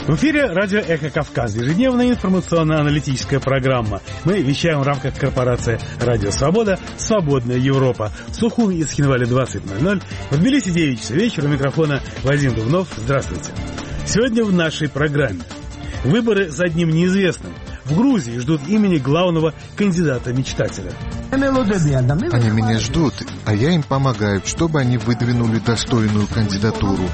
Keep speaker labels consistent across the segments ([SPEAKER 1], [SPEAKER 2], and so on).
[SPEAKER 1] В эфире радио «Эхо Кавказа», ежедневная информационно-аналитическая программа. Мы вещаем в рамках корпорации «Радио Свобода», «Свободная Европа». В Сухуми и Схинвале 20:00. В Тбилиси 9 часов вечера. У микрофона Вадим Дубнов. Здравствуйте. Сегодня в нашей программе. Выборы за одним неизвестным. В Грузии ждут имени главного кандидата-мечтателя.
[SPEAKER 2] Они меня ждут, а я им помогаю, чтобы они выдвинули достойную кандидатуру.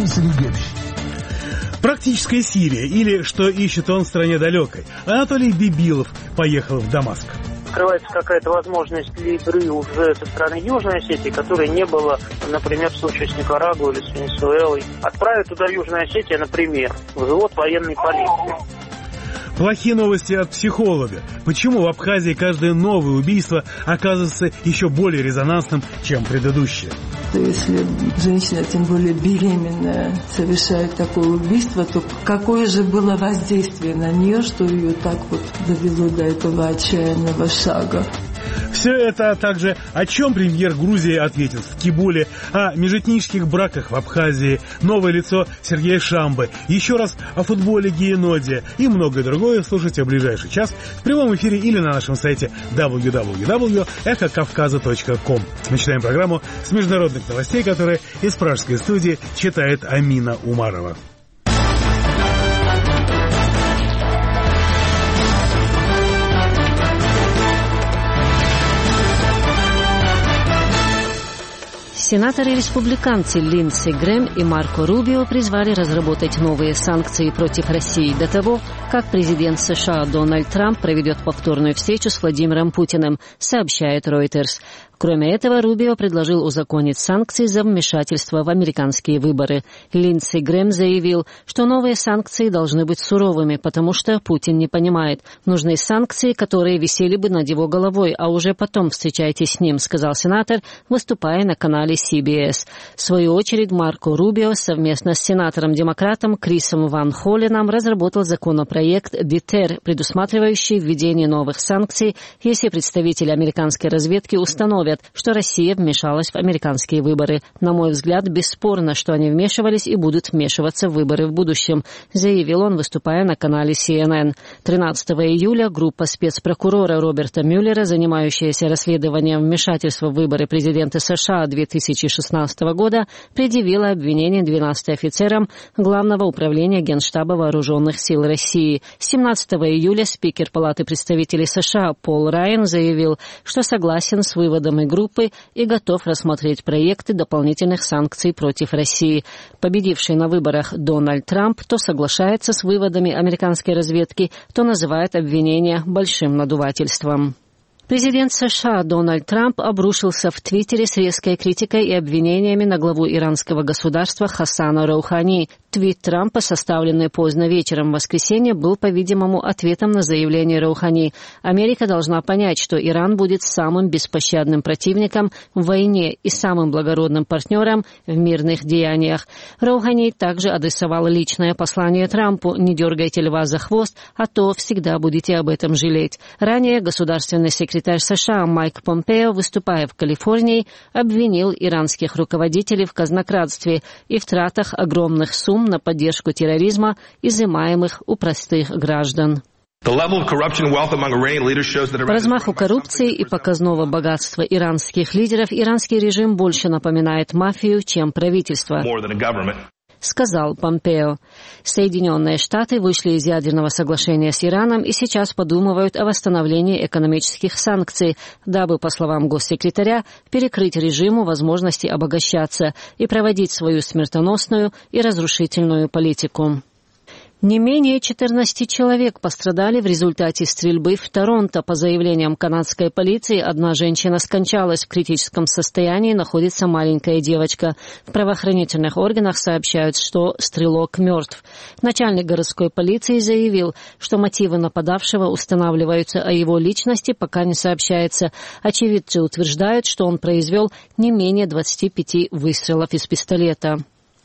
[SPEAKER 1] Практическая Сирия, или что ищет он в стране далекой. Анатолий Бибилов поехал в Дамаск.
[SPEAKER 3] Открывается какая-то возможность игры уже со стороны Южной Осетии, которой не было, например, в случае с Никарагуа или с Венесуэлой. Отправят туда Южную Осетию, например, взвод военной полиции.
[SPEAKER 1] Плохие новости от психолога. Почему в Абхазии каждое новое убийство оказывается еще более резонансным, чем предыдущее?
[SPEAKER 4] Если женщина, тем более беременная, совершает такое убийство, то какое же было воздействие на нее, что ее так вот довело до этого отчаянного шага?
[SPEAKER 1] Все это, а также о чем премьер Грузии ответил в Кибуле, о межэтнических браках в Абхазии, новое лицо Сергея Шамбы, еще раз о футболе Гиеноде и многое другое слушайте в ближайший час в прямом эфире или на нашем сайте www.эхокавказа.ком. Начинаем программу с международных новостей, которые из пражской студии читает Амина Умарова.
[SPEAKER 5] Сенаторы-республиканцы Линдси Грэм и Марко Рубио призвали разработать новые санкции против России до того, как президент США Дональд Трамп проведет повторную встречу с Владимиром Путиным, сообщает Reuters. Кроме этого, Рубио предложил узаконить санкции за вмешательство в американские выборы. Линдси Грэм заявил, что новые санкции должны быть суровыми, потому что Путин не понимает. Нужны санкции, которые висели бы над его головой, а уже потом встречайтесь с ним, сказал сенатор, выступая на канале CBS. В свою очередь, Марко Рубио совместно с сенатором-демократом Крисом Ван Холленом разработал законопроект «Детер», предусматривающий введение новых санкций, если представители американской разведки установят, что Россия вмешалась в американские выборы. На мой взгляд, бесспорно, что они вмешивались и будут вмешиваться в выборы в будущем, заявил он, выступая на канале CNN. 13 июля группа спецпрокурора Роберта Мюллера, занимающаяся расследованием вмешательства в выборы президента США 2016 года, предъявила обвинение 12 офицерам Главного управления Генштаба Вооруженных сил России. 17 июля спикер Палаты представителей США Пол Райан заявил, что согласен с выводом группы и готов рассмотреть проекты дополнительных санкций против России. Победивший на выборах Дональд Трамп то соглашается с выводами американской разведки, то называет обвинения большим надувательством. Президент США Дональд Трамп обрушился в Твиттере с резкой критикой и обвинениями на главу иранского государства Хасана Роухани. Твит Трампа, составленный поздно вечером в воскресенье, был, по-видимому, ответом на заявление Роухани. Америка должна понять, что Иран будет самым беспощадным противником в войне и самым благородным партнером в мирных деяниях. Роухани также адресовал личное послание Трампу: «Не дергайте льва за хвост, а то всегда будете об этом жалеть». Ранее государственный секретарь США Майк Помпео, выступая в Калифорнии, обвинил иранских руководителей в казнокрадстве и в тратах огромных сумм на поддержку терроризма, изымаемых у простых граждан. По размаху коррупции и показного богатства иранских лидеров иранский режим больше напоминает мафию, чем правительство, сказал Помпео. Соединенные Штаты вышли из ядерного соглашения с Ираном и сейчас подумывают о восстановлении экономических санкций, дабы, по словам госсекретаря, перекрыть режиму возможности обогащаться и проводить свою смертоносную и разрушительную политику. Не менее 14 человек пострадали в результате стрельбы в Торонто. По заявлениям канадской полиции, одна женщина скончалась, в критическом состоянии находится маленькая девочка. В правоохранительных органах сообщают, что стрелок мертв. Начальник городской полиции заявил, что мотивы нападавшего устанавливаются, а его личности пока не сообщается. Очевидцы утверждают, что он произвел не менее 25 выстрелов из пистолета.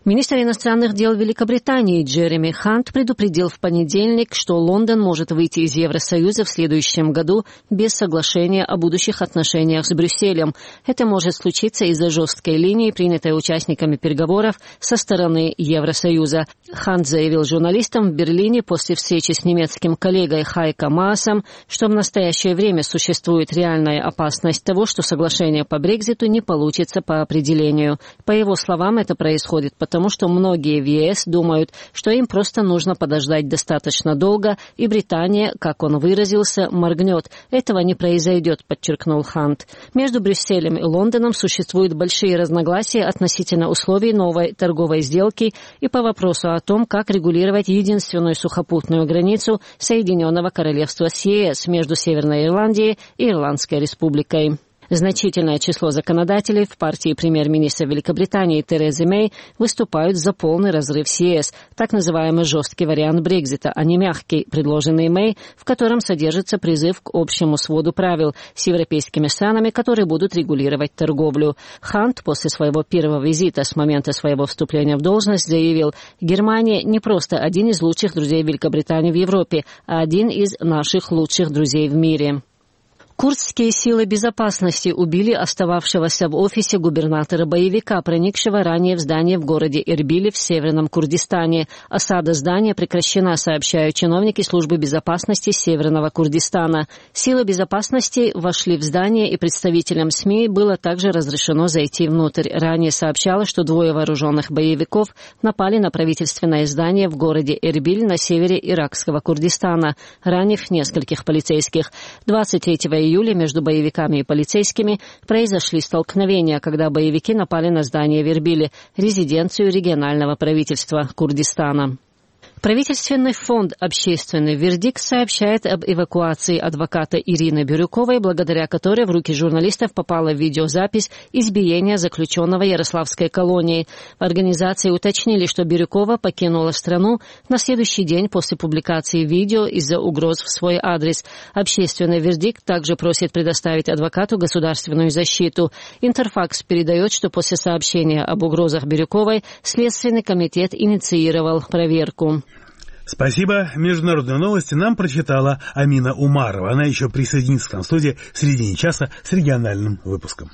[SPEAKER 5] Министр иностранных дел Великобритании Джереми Хант предупредил в понедельник, что Лондон может выйти из Евросоюза в следующем году без соглашения о будущих отношениях с Брюсселем. Это может случиться из-за жесткой линии, принятой участниками переговоров со стороны Евросоюза. Хант заявил журналистам в Берлине после встречи с немецким коллегой Хайко Маасом, что в настоящее время существует реальная опасность того, что соглашение по Брекситу не получится по определению. По его словам, это происходит потому что многие в ЕС думают, что им просто нужно подождать достаточно долго, и Британия, как он выразился, моргнет. Этого не произойдет, подчеркнул Хант. Между Брюсселем и Лондоном существуют большие разногласия относительно условий новой торговой сделки и по вопросу о том, как регулировать единственную сухопутную границу Соединенного Королевства с ЕС между Северной Ирландией и Ирландской Республикой. Значительное число законодателей в партии премьер-министра Великобритании Терезы Мэй выступают за полный разрыв с ЕС, так называемый жесткий вариант Брексита, а не мягкий, предложенный Мэй, в котором содержится призыв к общему своду правил с европейскими странами, которые будут регулировать торговлю. Хант после своего первого визита с момента своего вступления в должность заявил: «Германия не просто один из лучших друзей Великобритании в Европе, а один из наших лучших друзей в мире». Курдские силы безопасности убили остававшегося в офисе губернатора-боевика, проникшего ранее в здание в городе Эрбиле в Северном Курдистане. Осада здания прекращена, сообщают чиновники службы безопасности Северного Курдистана. Силы безопасности вошли в здание, и представителям СМИ было также разрешено зайти внутрь. Ранее сообщалось, что двое вооруженных боевиков напали на правительственное здание в городе Эрбиль на севере иракского Курдистана, ранив нескольких полицейских. 23 июля между боевиками и полицейскими произошли столкновения, когда боевики напали на здание в Эрбиле, резиденцию регионального правительства Курдистана. Правительственный фонд «Общественный вердикт» сообщает об эвакуации адвоката Ирины Бирюковой, благодаря которой в руки журналистов попала видеозапись избиения заключенного Ярославской колонии. В организации уточнили, что Бирюкова покинула страну на следующий день после публикации видео из-за угроз в свой адрес. «Общественный вердикт» также просит предоставить адвокату государственную защиту. Интерфакс передает, что после сообщения об угрозах Бирюковой Следственный комитет инициировал проверку.
[SPEAKER 1] Спасибо. Международные новости нам прочитала Амина Умарова. Она еще присоединится к нам в студии в середине часа с региональным выпуском.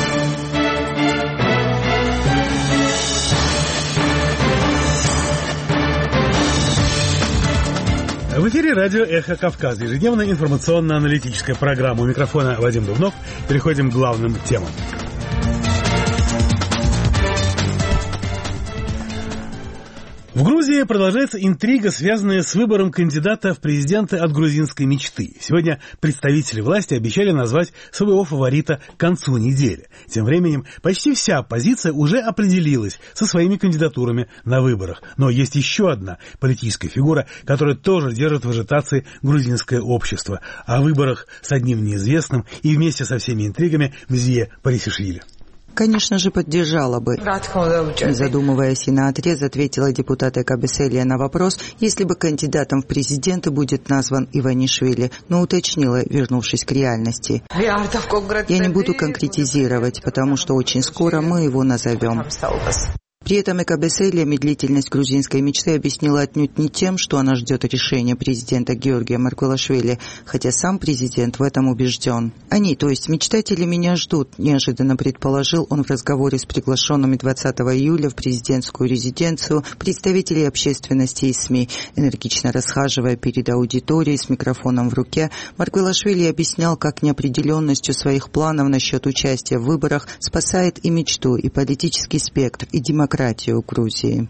[SPEAKER 1] В эфире радио «Эхо Кавказа». Ежедневная информационно-аналитическая программа. У микрофона Вадим Дубнов. Переходим к главным темам. В Грузии продолжается интрига, связанная с выбором кандидата в президенты от грузинской мечты. Сегодня представители власти обещали назвать своего фаворита к концу недели. Тем временем почти вся оппозиция уже определилась со своими кандидатурами на выборах. Но есть еще одна политическая фигура, которая тоже держит в ажитации грузинское общество. О выборах с одним неизвестным и вместе со всеми интригами Мзие Парисишвили.
[SPEAKER 6] Конечно же, поддержала бы. Не задумываясь и наотрез, ответила депутат Экабеселия на вопрос, если бы кандидатом в президенты будет назван Иванишвили, но уточнила, вернувшись к реальности. Я не буду конкретизировать, потому что очень скоро мы его назовем. При этом Экабеселия медлительность грузинской мечты объяснила отнюдь не тем, что она ждет решения президента Георгия Маргвелашвили, хотя сам президент в этом убежден. Они, то есть мечтатели, меня ждут, неожиданно предположил он в разговоре с приглашенными 20 июля в президентскую резиденцию представителей общественности и СМИ. Энергично расхаживая перед аудиторией с микрофоном в руке, Маргвелашвили объяснял, как неопределенностью своих планов насчет участия в выборах спасает и мечту, и политический спектр, и демократию Грузии.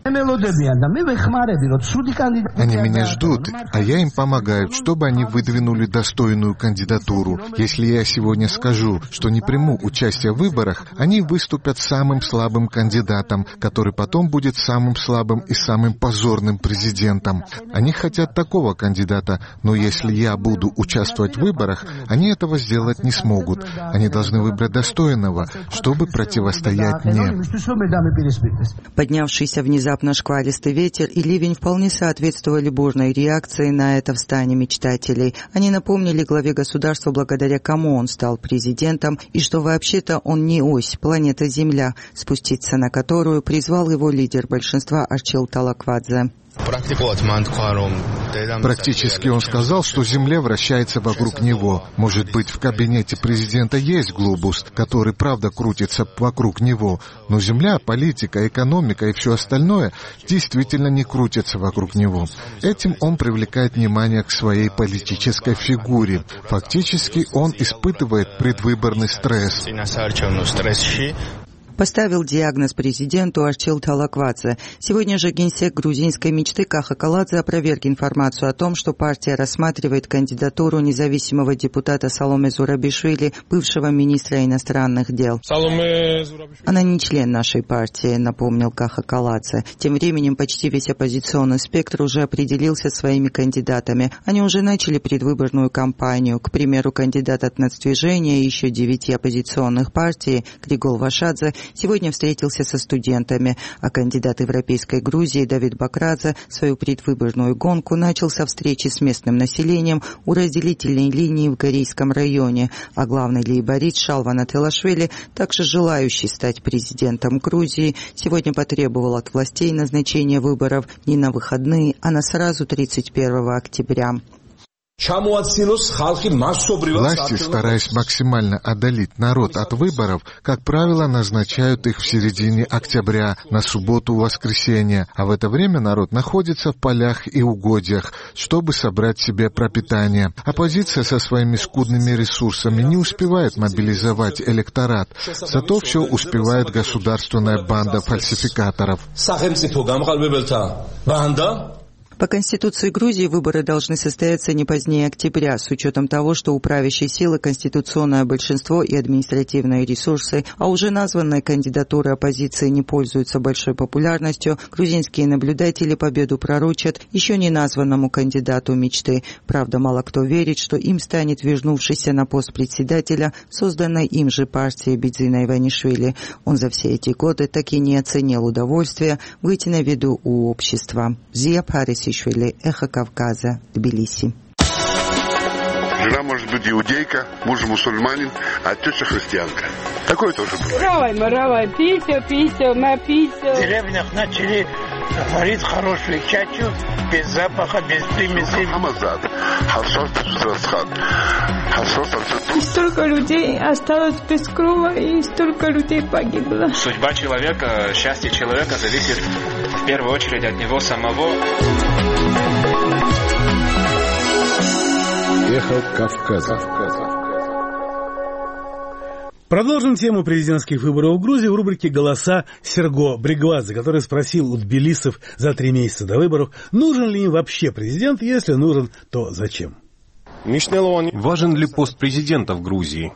[SPEAKER 2] Они меня ждут, а я им помогаю, чтобы они выдвинули достойную кандидатуру. Если я сегодня скажу, что не приму участие в выборах, они выступят самым слабым кандидатом, который потом будет самым слабым и самым позорным президентом. Они хотят такого кандидата, но если я буду участвовать в выборах, они этого сделать не смогут. Они должны выбрать достойного, чтобы противостоять мне.
[SPEAKER 6] Поднявшийся внезапно шквалистый ветер и ливень вполне соответствовали бурной реакции на это в стане мечтателей. Они напомнили главе государства, благодаря кому он стал президентом, и что вообще-то он не ось, планета Земля, спуститься на которую призвал его лидер большинства Арчил Талаквадзе.
[SPEAKER 2] Практически он сказал, что Земля вращается вокруг него. Может быть, в кабинете президента есть глобус, который, правда, крутится вокруг него, но Земля, политика, экономика и все остальное действительно не крутятся вокруг него. Этим он привлекает внимание к своей политической фигуре. Фактически он испытывает предвыборный стресс.
[SPEAKER 6] Поставил диагноз президенту Арчил Талаквадзе. Сегодня же генсек грузинской мечты Каха Каладзе опроверг информацию о том, что партия рассматривает кандидатуру независимого депутата Саломе Зурабишвили, бывшего министра иностранных дел. Она не член нашей партии, напомнил Каха Каладзе. Тем временем почти весь оппозиционный спектр уже определился своими кандидатами. Они уже начали предвыборную кампанию. К примеру, кандидат от Нацдвижения и еще 9 оппозиционных партий Григол Вашадзе сегодня встретился со студентами, а кандидат Европейской Грузии Давид Бакрадзе свою предвыборную гонку начал со встречи с местным населением у разделительной линии в Горейском районе, а главный лейборист Шалван Ателашвили, также желающий стать президентом Грузии, сегодня потребовал от властей назначения выборов не на выходные, а на сразу 31 октября.
[SPEAKER 2] Власти, стараясь максимально отдалить народ от выборов, как правило, назначают их в середине октября, на субботу-воскресенье, а в это время народ находится в полях и угодьях, чтобы собрать себе пропитание. Оппозиция со своими скудными ресурсами не успевает мобилизовать электорат, зато все успевает государственная банда фальсификаторов.
[SPEAKER 6] По Конституции Грузии выборы должны состояться не позднее октября, с учетом того, что у правящей силы конституционное большинство и административные ресурсы, а уже названные кандидатуры оппозиции не пользуются большой популярностью, грузинские наблюдатели победу пророчат еще не названному кандидату мечты. Правда, мало кто верит, что им станет вернувшийся на пост председателя созданной им же партии Бидзина Иванишвили. Он за все эти годы так и не оценил удовольствие выйти на виду у общества. Зия Парисишвили, Эхо Кавказа, Тбилиси.
[SPEAKER 7] Жена может быть иудейка, муж мусульманин, а теща христианка. Такое тоже бывает.
[SPEAKER 8] Маравай, пися, напися.
[SPEAKER 3] В деревнях начали варить хорошую чачу, без запаха, без примеси.
[SPEAKER 8] И столько людей осталось без крова, и столько людей погибло.
[SPEAKER 9] Судьба человека, счастье человека зависит в первую очередь от него самого.
[SPEAKER 10] Эхо Кавказа.
[SPEAKER 1] Продолжим тему президентских выборов в Грузии в рубрике «Голоса» Серго Бригвадзе, который спросил у тбилисцев за 3 месяца до выборов, нужен ли им вообще президент, если нужен, то зачем?
[SPEAKER 11] Важен ли пост президента в Грузии?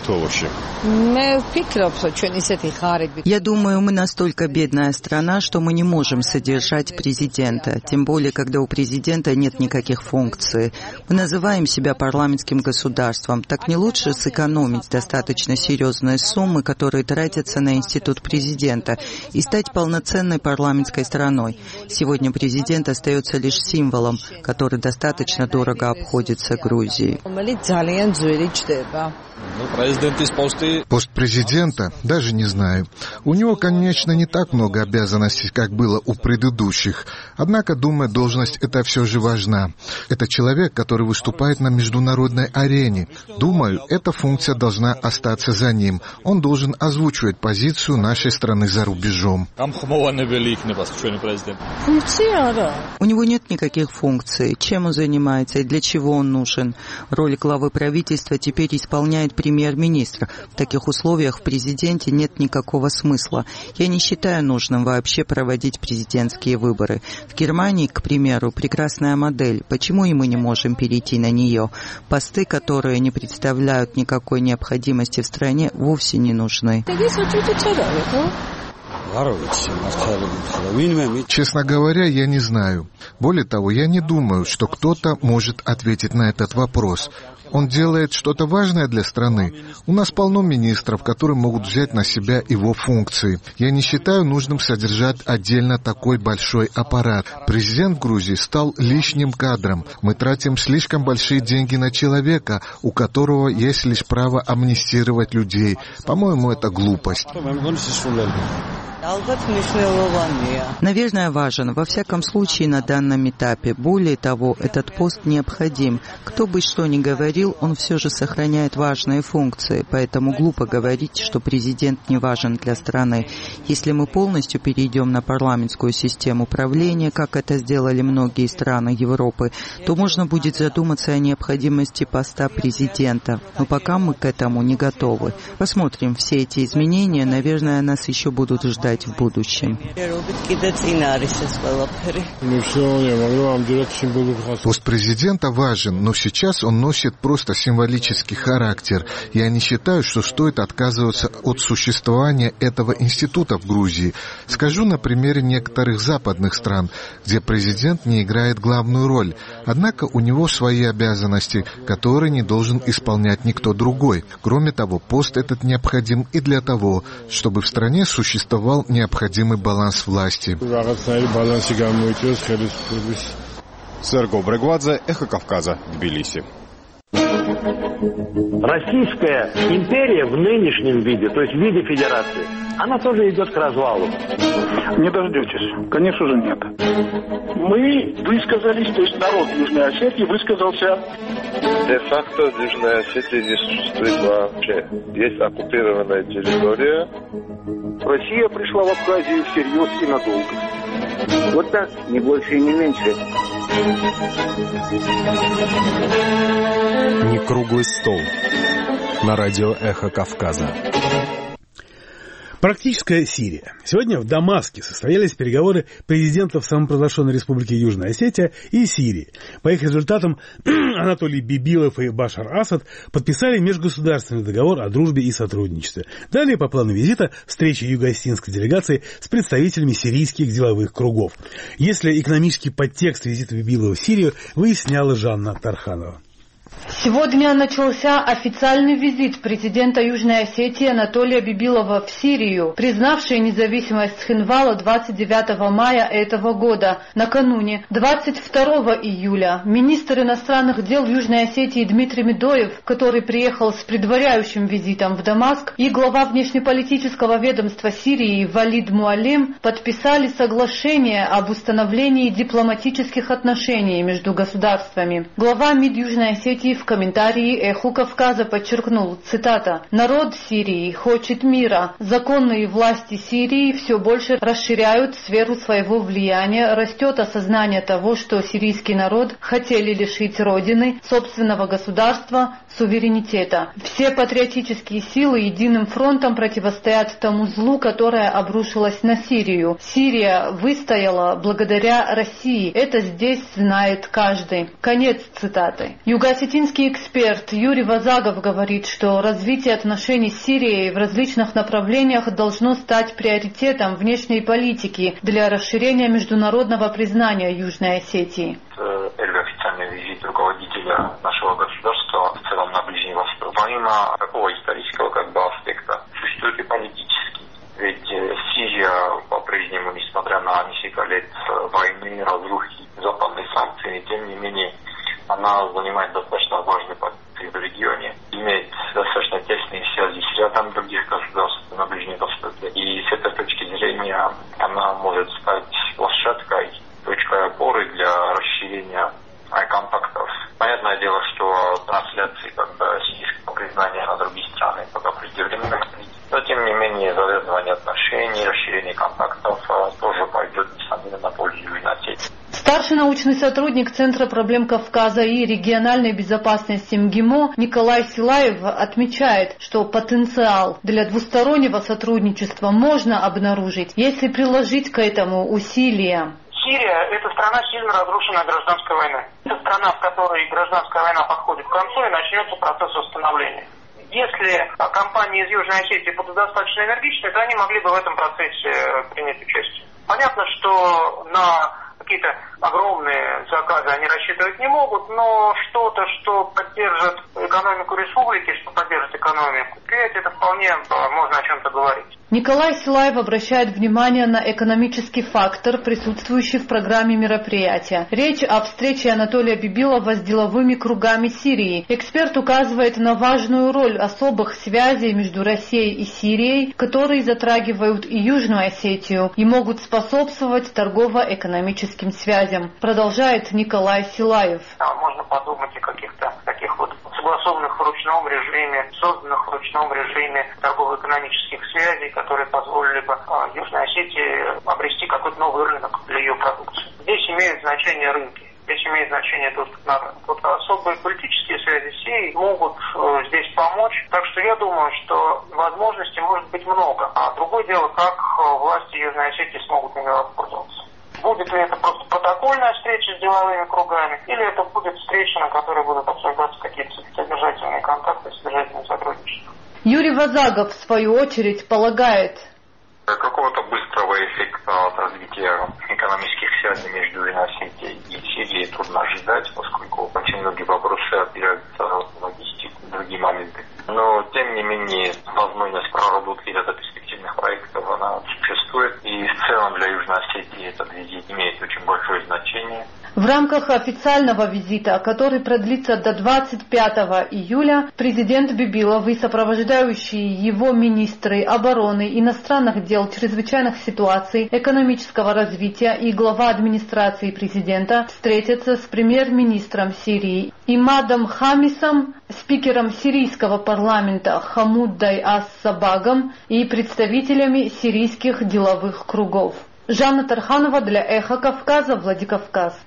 [SPEAKER 6] Я думаю, мы настолько бедная страна, что мы не можем содержать президента, тем более, когда у президента нет никаких функций. Мы называем себя парламентским государством. Так не лучше сэкономить достаточно серьезные суммы, которые тратятся на институт президента, и стать полноценной парламентской страной? Сегодня президент остается лишь символом, который достаточно дорого обходится Грузии.
[SPEAKER 2] Пост президента? Даже не знаю. У него, конечно, не так много обязанностей, как было у предыдущих. Однако, думаю, должность эта все же важна. Это человек, который выступает на международной арене. Думаю, эта функция должна остаться за ним. Он должен озвучивать позицию нашей страны за рубежом.
[SPEAKER 6] У него нет никаких функций. Чем он занимается и для чего он нужен? Роль главы правительства теперь исполняет премьер-министр. В таких условиях в президенте нет никакого смысла. Я не считаю нужным вообще проводить президентские выборы. В Германии, к примеру, прекрасная модель. Почему и мы не можем перейти на нее? Посты, которые не представляют никакой необходимости в стране, вовсе не нужны.
[SPEAKER 2] Честно говоря, я не знаю. Более того, я не думаю, что кто-то может ответить на этот вопрос. Он делает что-то важное для страны. У нас полно министров, которые могут взять на себя его функции. Я не считаю нужным содержать отдельно такой большой аппарат. Президент Грузии стал лишним кадром. Мы тратим слишком большие деньги на человека, у которого есть лишь право амнистировать людей. По-моему, это глупость.
[SPEAKER 6] Наверное, важен. Во всяком случае, на данном этапе. Более того, этот пост необходим. Кто бы что ни говорил, он все же сохраняет важные функции. Поэтому глупо говорить, что президент не важен для страны. Если мы полностью перейдем на парламентскую систему правления, как это сделали многие страны Европы, то можно будет задуматься о необходимости поста президента. Но пока мы к этому не готовы. Посмотрим, все эти изменения, наверное, нас еще будут ждать в будущем.
[SPEAKER 2] Пост президента важен, но сейчас он носит просто символический характер. Я не считаю, что стоит отказываться от существования этого института в Грузии. Скажу на примере некоторых западных стран, где президент не играет главную роль. Однако у него свои обязанности, которые не должен исполнять никто другой. Кроме того, пост этот необходим и для того, чтобы в стране существовал необходимый баланс власти.
[SPEAKER 11] Серго Брегвадзе, Эхо Кавказа, Тбилиси.
[SPEAKER 10] Российская империя в нынешнем виде, то есть в виде федерации, она тоже идет к развалу.
[SPEAKER 12] Не дождетесь. Конечно же, нет. Мы высказались, то есть народ Южной Осетии высказался.
[SPEAKER 13] Де-факто Южная Осетия не существует вообще. Есть оккупированная территория.
[SPEAKER 10] Россия пришла в Абхазию всерьез и надолго. Вот так, не больше и не меньше.
[SPEAKER 14] Не круглый стол. На радио «Эхо Кавказа».
[SPEAKER 1] Практическая Сирия. Сегодня в Дамаске состоялись переговоры президентов самопровозглашенной республики Южная Осетия и Сирии. По их результатам Анатолий Бибилов и Башар Асад подписали межгосударственный договор о дружбе и сотрудничестве. Далее по плану визита встреча юго-осетинской делегации с представителями сирийских деловых кругов. Если экономический подтекст визита Бибилова в Сирию, выясняла Жанна Тарханова.
[SPEAKER 15] Сегодня начался официальный визит президента Южной Осетии Анатолия Бибилова в Сирию, признавшей независимость Цхинвала 29 мая этого года. Накануне, 22 июля, министр иностранных дел Южной Осетии Дмитрий Медоев, который приехал с предваряющим визитом в Дамаск, и глава внешнеполитического ведомства Сирии Валид Муалим подписали соглашение об установлении дипломатических отношений между государствами. Глава МИД Южной Осетии в комментарии «Эху Кавказа» подчеркнул, цитата, «Народ Сирии хочет мира. Законные власти Сирии все больше расширяют сферу своего влияния, растет осознание того, что сирийский народ хотели лишить родины, собственного государства, суверенитета. Все патриотические силы единым фронтом противостоят тому злу, которое обрушилось на Сирию. Сирия выстояла благодаря России. Это здесь знает каждый». Конец цитаты. Юго-осетинский эксперт Юрий Вазагов говорит, что развитие отношений с Сирией в различных направлениях должно стать приоритетом внешней политики для расширения международного признания Южной Осетии.
[SPEAKER 16] Официальный визит руководителя нашего государства в целом на Ближний Восток. Помимо такого исторического аспекта, существует и политический. Ведь Сирия по-прежнему, несмотря на несколько лет войны, разрухи, западные санкции, тем не менее, она занимает достаточно важную позицию в регионе, имеет достаточно тесные связи с рядом других государств на Ближнем Востоке. И с этой точки зрения она может стать площадкой, точкой опоры для расширения контактов. Понятное дело, что трансляции сирийского признания на другие страны пока преждевременно, но тем не менее завязывание отношений, расширение контактов тоже пойдет, несомненно, на пользу Южной Осетии.
[SPEAKER 15] Старший научный сотрудник Центра проблем Кавказа и региональной безопасности МГИМО Николай Силаев отмечает, что потенциал для двустороннего сотрудничества можно обнаружить, если приложить к этому усилия.
[SPEAKER 3] Сирия – это страна сильно разрушенная гражданской войной. Это страна, в которой гражданская война подходит к концу и начнется процесс восстановления. Если компании из Южной Осетии будут достаточно энергичны, то они могли бы в этом процессе принять участие. Понятно, что на какие-то огромные заказы они рассчитывать не могут, но что-то, что поддержит экономику республики, что поддержит экономику предприятия, это вполне можно о чем-то говорить.
[SPEAKER 15] Николай Силаев обращает внимание на экономический фактор, присутствующий в программе мероприятия. Речь о встрече Анатолия Бибилова с деловыми кругами Сирии. Эксперт указывает на важную роль особых связей между Россией и Сирией, которые затрагивают и Южную Осетию и могут способствовать торгово-экономическим связям, продолжает Николай Силаев.
[SPEAKER 3] Можно подумать о каких-то таких вот согласованных в ручном режиме, созданных в ручном режиме торгово-экономических связей, которые позволили бы Южной Осетии обрести какой-то новый рынок для ее продукции. Здесь имеют значение рынки. Здесь имеет значение доступ на рынок. Вот особые политические связи Сирии могут здесь помочь. Так что я думаю, что возможностей может быть много. А другое дело, как власти Южной Осетии смогут ими воспользоваться. Будет ли это просто протокольная встреча с деловыми кругами, или это будет встреча, на которой будут обсуждаться какие-то содержательные контакты, содержательное сотрудничество.
[SPEAKER 15] Юрий Вазагов, в свою очередь, полагает,
[SPEAKER 16] какого-то быстрого эффекта от развития экономических связей между Южной Осетией и Сирией трудно ожидать, поскольку очень многие вопросы опираются в логистику, другие моменты. Но, тем не менее, возможность проработки ряда перспективных проектов, она существует. И в целом для Южной Осетии этот визит имеет очень большое значение.
[SPEAKER 15] В рамках официального визита, который продлится до 25 июля, президент Бибилов и сопровождающие его министры обороны, иностранных дел, чрезвычайных ситуаций, экономического развития и глава администрации президента встретятся с премьер-министром Сирии Имадом Хамисом, спикером сирийского парламента Хамуддой Ас-Сабагом и представителями сирийских деловых кругов. Жанна Тарханова для Эхо Кавказа, Владикавказ.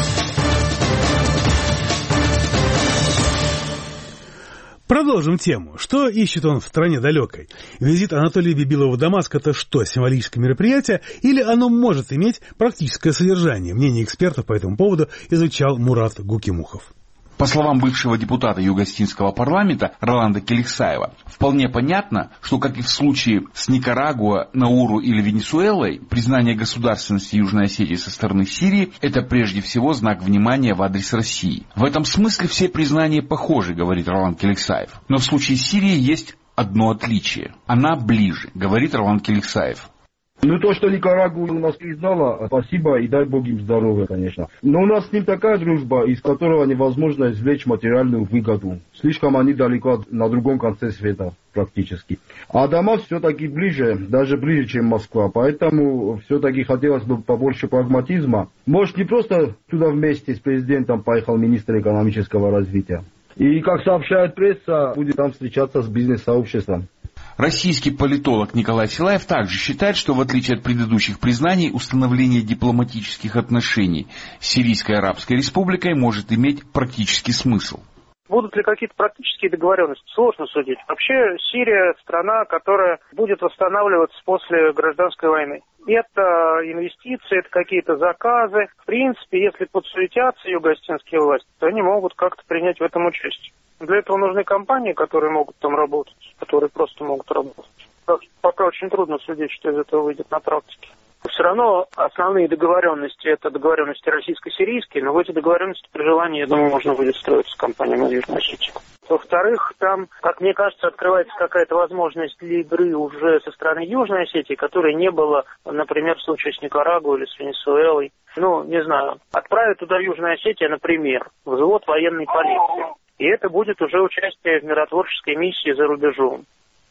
[SPEAKER 1] Продолжим тему. Что ищет он в стране далекой? Визит Анатолия Бибилова в Дамаск – это что, символическое мероприятие? Или оно может иметь практическое содержание? Мнение экспертов по этому поводу изучал Мурат Гукимухов.
[SPEAKER 17] По словам бывшего депутата Юго-Осетинского парламента Роланда Келихсаева, вполне понятно, что, как и в случае с Никарагуа, Науру или Венесуэлой, признание государственности Южной Осетии со стороны Сирии – это прежде всего знак внимания в адрес России. В этом смысле все признания похожи, говорит Роланд Келихсаев. Но в случае Сирии есть одно отличие. Она ближе, говорит Роланд Келихсаев.
[SPEAKER 18] Ну, то, что Никарагуа у нас признала, спасибо и дай Бог им здоровья, конечно. Но у нас с ним такая дружба, из которого невозможно извлечь материальную выгоду. Слишком они далеко на другом конце света практически. А Дамаск все-таки ближе, даже ближе, чем Москва. Поэтому все-таки хотелось бы побольше прагматизма. Может, не просто туда вместе с президентом поехал министр экономического развития. И, как сообщает пресса, будет там встречаться с бизнес-сообществом.
[SPEAKER 17] Российский политолог Николай Силаев также считает, что в отличие от предыдущих признаний, установление дипломатических отношений с Сирийской Арабской Республикой может иметь практический смысл.
[SPEAKER 3] Будут ли какие-то практические договоренности? Сложно судить. Вообще Сирия – страна, которая будет восстанавливаться после гражданской войны. Это инвестиции, это какие-то заказы. В принципе, если подсуетятся юго-осетинские власти, то они могут как-то принять в этом участие. Для этого нужны компании, которые могут там работать, которые просто могут работать. Пока очень трудно судить, что из этого выйдет на практике. Все равно основные договоренности – это договоренности российско-сирийские, но в эти договоренности при желании, я думаю, можно будет строиться с компанией на Южной Осетии. Во-вторых, там, как мне кажется, открывается какая-то возможность для игры уже со стороны Южной Осетии, которой не было, например, в случае с Никарагуа или с Венесуэлой. Ну, не знаю, отправят туда Южную Осетию, например, взвод военной полиции. И это будет уже участие в миротворческой миссии за рубежом.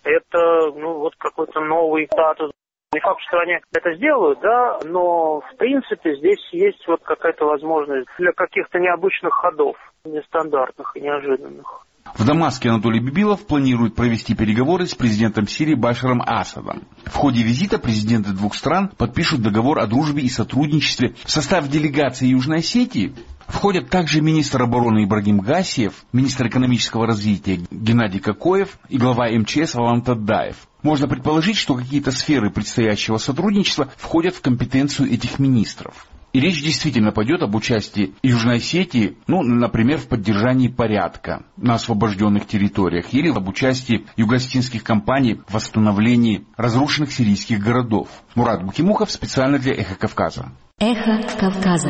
[SPEAKER 3] Это, вот какой-то новый статус. Не факт, что они это сделают, да, но в принципе здесь есть вот какая-то возможность для каких-то необычных ходов, нестандартных и неожиданных.
[SPEAKER 17] В Дамаске Анатолий Бибилов планирует провести переговоры с президентом Сирии Башаром Асадом. В ходе визита президенты двух стран подпишут договор о дружбе и сотрудничестве. В состав делегации Южной Осетии входят также министр обороны Ибрагим Гасиев, министр экономического развития Геннадий Кокоев и глава МЧС Алан Таддаев. Можно предположить, что какие-то сферы предстоящего сотрудничества входят в компетенцию этих министров. И речь действительно пойдет об участии Южной Осетии, например, в поддержании порядка на освобожденных территориях или об участии юго-осетинских компаний в восстановлении разрушенных сирийских городов. Мурат Букимухов специально для «Эхо Кавказа».
[SPEAKER 5] «Эхо Кавказа».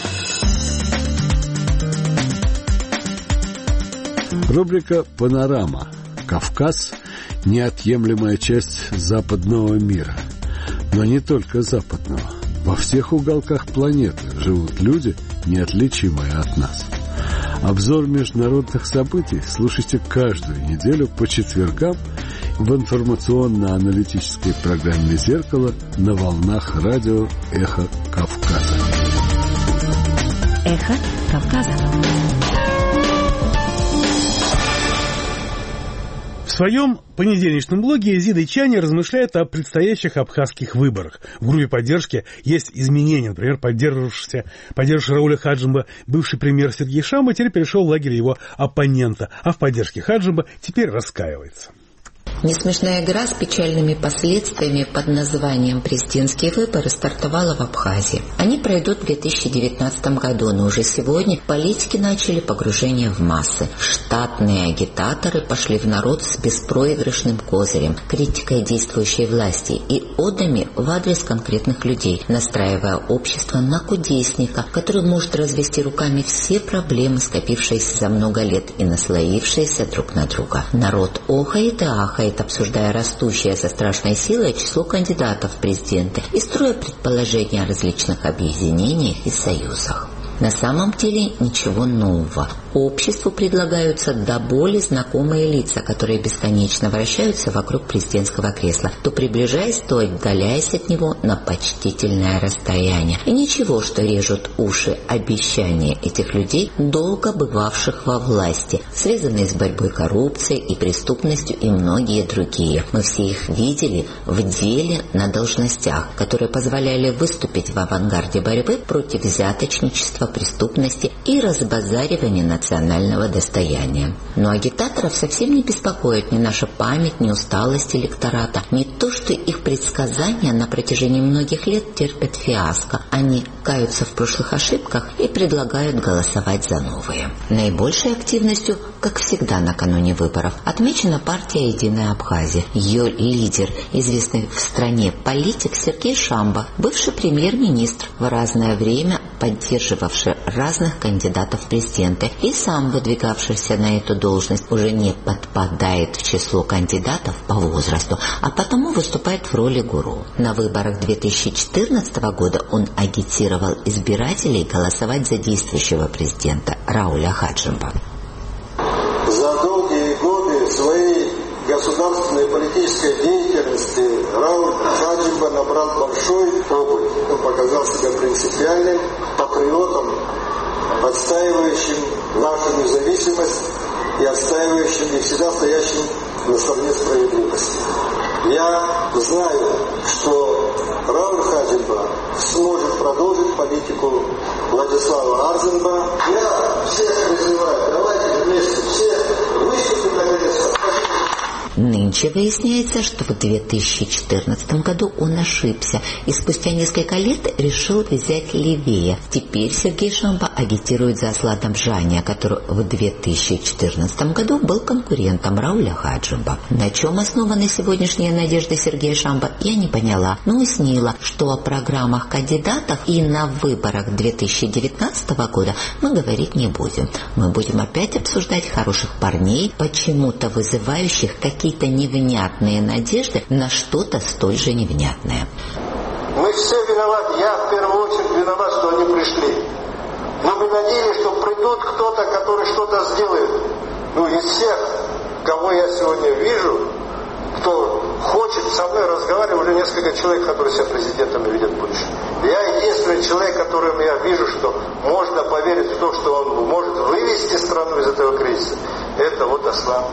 [SPEAKER 19] Рубрика «Панорама». Кавказ – неотъемлемая часть западного мира. Но не только западного. Во всех уголках планеты живут люди, неотличимые от нас. Обзор международных событий слушайте каждую неделю по четвергам в информационно-аналитической программе «Зеркало» на волнах радио «Эхо Кавказа».
[SPEAKER 5] «Эхо Кавказа».
[SPEAKER 1] В своем понедельничном блоге Зида Чани размышляет о предстоящих абхазских выборах. В группе поддержки есть изменения. Например, поддерживавший Рауля Хаджимба бывший премьер Сергей Шамба теперь перешел в лагерь его оппонента, а в поддержке Хаджимба теперь раскаивается.
[SPEAKER 20] Несмешная игра с печальными последствиями под названием «Президентские выборы» стартовала в Абхазии. Они пройдут в 2019 году, но уже сегодня политики начали погружение в массы. Штатные агитаторы пошли в народ с беспроигрышным козырем, критикой действующей власти и одами в адрес конкретных людей, настраивая общество на кудесника, который может развести руками все проблемы, скопившиеся за много лет и наслоившиеся друг на друга. Народ охает и ахает, обсуждая растущее со страшной силой число кандидатов в президенты и строя предположения о различных объединениях и союзах. На самом деле ничего нового. Обществу предлагаются до боли знакомые лица, которые бесконечно вращаются вокруг президентского кресла, то приближаясь, то отдаляясь от него на почтительное расстояние. И ничего, что режут уши обещания этих людей, долго бывавших во власти, связанные с борьбой коррупции и преступностью и многие другие. Мы все их видели в деле на должностях, которые позволяли выступить в авангарде борьбы против взяточничества, преступности и разбазаривания национального достояния. Но агитаторов совсем не беспокоит ни наша память, ни усталость электората, не то, что их предсказания на протяжении многих лет терпят фиаско. Они каются в прошлых ошибках и предлагают голосовать за новые. Наибольшей активностью, как всегда накануне выборов, отмечена партия «Единая Абхазия». Ее лидер, известный в стране политик Сергей Шамба, бывший премьер-министр, в разное время поддерживавший разных кандидатов в президенты и сам выдвигавшийся на эту должность, уже не подпадает в число кандидатов по возрасту, а потому выступает в роли гуру. На выборах 2014 года он агитировал избирателей голосовать за действующего президента Рауля Хаджимба.
[SPEAKER 21] За долгие годы своей государственной политической деятельности Рауль Хаджимба набрал большой опыт. Он показал себя принципиальным патриотом, отстаивающим нашу независимость и отстаивающим и всегда стоящим на стороне справедливости. Я знаю, что Рауль Хаджимба сможет продолжить политику Владислава Арзенба. Я всех призываю, давайте вместе все выступим на колесо.
[SPEAKER 20] Нынче выясняется, что в 2014 году он ошибся и спустя несколько лет решил взять левее. Теперь Сергей Шамба агитирует за Аслана Бжания, который в 2014 году был конкурентом Рауля Хаджимба. На чем основаны сегодняшние надежды Сергея Шамба, я не поняла, но уяснила, что о программах кандидатов и на выборах 2019 года мы говорить не будем. Мы будем опять обсуждать хороших парней, почему-то вызывающих какие-то невнятные надежды на что-то столь же невнятное.
[SPEAKER 21] Мы все виноваты. Я в первую очередь виноват, что они пришли. Но мы надеялись, что придут кто-то, который что-то сделает. Из всех, кого я сегодня вижу, кто хочет со мной разговаривать, уже несколько человек, которые себя президентами видят больше. Я единственный человек, которым я вижу, что можно поверить в то, что он может вывести страну из этого кризиса. Это Аслан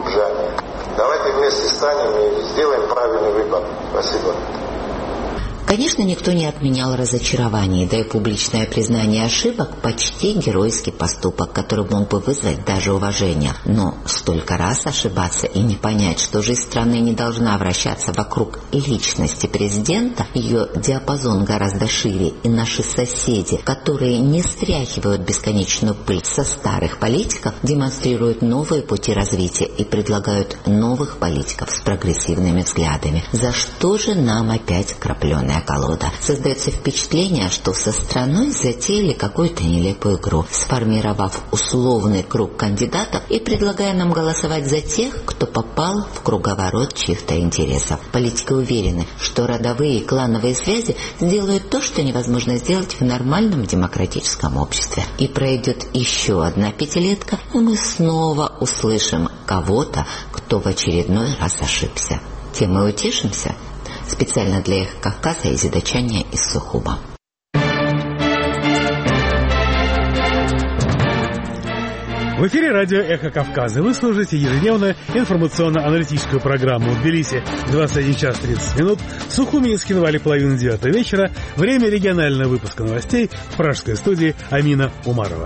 [SPEAKER 21] Бжания. Давайте вместе станем и сделаем правильный выбор. Спасибо.
[SPEAKER 20] Конечно, никто не отменял разочарований, да и публичное признание ошибок – почти геройский поступок, который мог бы вызвать даже уважение. Но столько раз ошибаться и не понять, что жизнь страны не должна вращаться вокруг личности президента, ее диапазон гораздо шире, и наши соседи, которые не стряхивают бесконечную пыль со старых политиков, демонстрируют новые пути развития и предлагают новых политиков с прогрессивными взглядами. За что же нам опять крапленая колода? Создается впечатление, что со страной затеяли какую-то нелепую игру, сформировав условный круг кандидатов и предлагая нам голосовать за тех, кто попал в круговорот чьих-то интересов. Политики уверены, что родовые и клановые связи сделают то, что невозможно сделать в нормальном демократическом обществе. И пройдет еще одна пятилетка, и мы снова услышим кого-то, кто в очередной раз ошибся. Тем мы утешимся. Специально для «Эхо Кавказа» и «Зидачания» из Сухума.
[SPEAKER 1] В эфире радио «Эхо Кавказа». Вы слушаете ежедневную информационно-аналитическую программу в Тбилиси 21 час 30 минут, в Сухуме и Схинвале 8:30 вечера. Время регионального выпуска новостей в пражской студии Амина Умарова.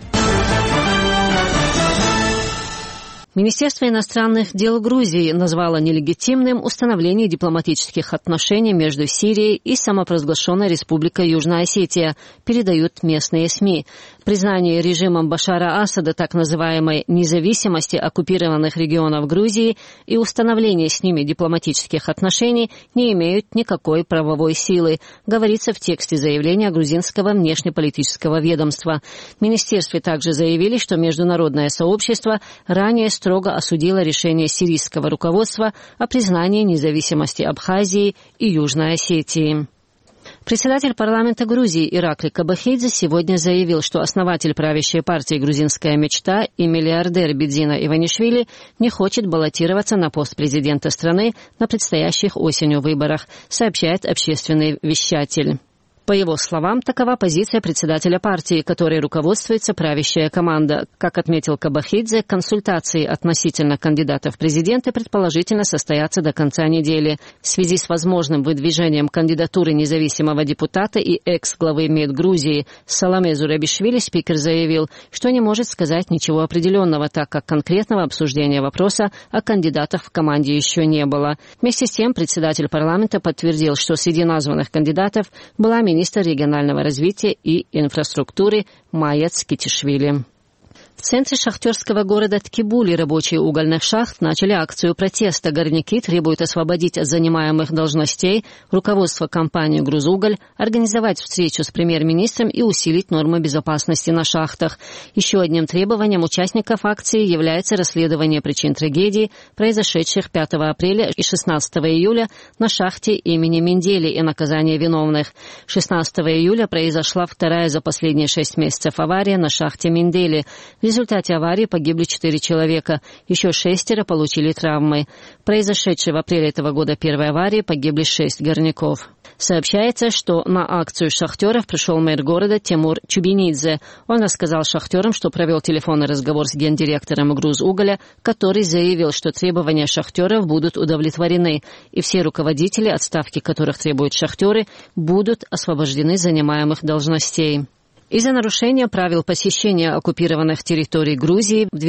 [SPEAKER 5] Министерство иностранных дел Грузии назвало нелегитимным установление дипломатических отношений между Сирией и самопровозглашенной Республикой Южная Осетия, передают местные СМИ. Признание режимом Башара Асада так называемой независимости оккупированных регионов Грузии и установление с ними дипломатических отношений не имеют никакой правовой силы, говорится в тексте заявления грузинского внешнеполитического ведомства. В министерстве также заявили, что международное сообщество ранее строго осудило решение сирийского руководства о признании независимости Абхазии и Южной Осетии. Председатель парламента Грузии Иракли Кабахидзе сегодня заявил, что основатель правящей партии «Грузинская мечта» и миллиардер Бидзина Иванишвили не хочет баллотироваться на пост президента страны на предстоящих осенью выборах, сообщает общественный вещатель. По его словам, такова позиция председателя партии, которой руководствуется правящая команда. Как отметил Кабахидзе, консультации относительно кандидатов в президенты предположительно состоятся до конца недели. В связи с возможным выдвижением кандидатуры независимого депутата и экс-главы МИД Грузии Саломе Зурабишвили спикер заявил, что не может сказать ничего определенного, так как конкретного обсуждения вопроса о кандидатах в команде еще не было. Вместе с тем, председатель парламента подтвердил, что среди названных кандидатов была министр регионального развития и инфраструктуры Майя Цкитишвили. В центре шахтерского города Ткибули рабочие угольных шахт начали акцию протеста. Горняки требуют освободить от занимаемых должностей руководство компании «Грузуголь», организовать встречу с премьер-министром и усилить нормы безопасности на шахтах. Еще одним требованием участников акции является расследование причин трагедии, произошедших 5 апреля и 16 июля на шахте имени Мендели, и наказание виновных. 16 июля произошла вторая за последние 6 месяцев авария на шахте Мендели. В результате аварии погибли 4 человека, еще 6 получили травмы. В произошедшей в апреле этого года первой аварии погибли 6 горняков. Сообщается, что на акцию шахтеров пришел мэр города Тимур Чубинидзе. Он рассказал шахтерам, что провел телефонный разговор с гендиректором «Грузуголя», который заявил, что требования шахтеров будут удовлетворены, и все руководители, отставки которых требуют шахтеры, будут освобождены занимаемых должностей. Из-за нарушения правил посещения оккупированных территорий Грузии в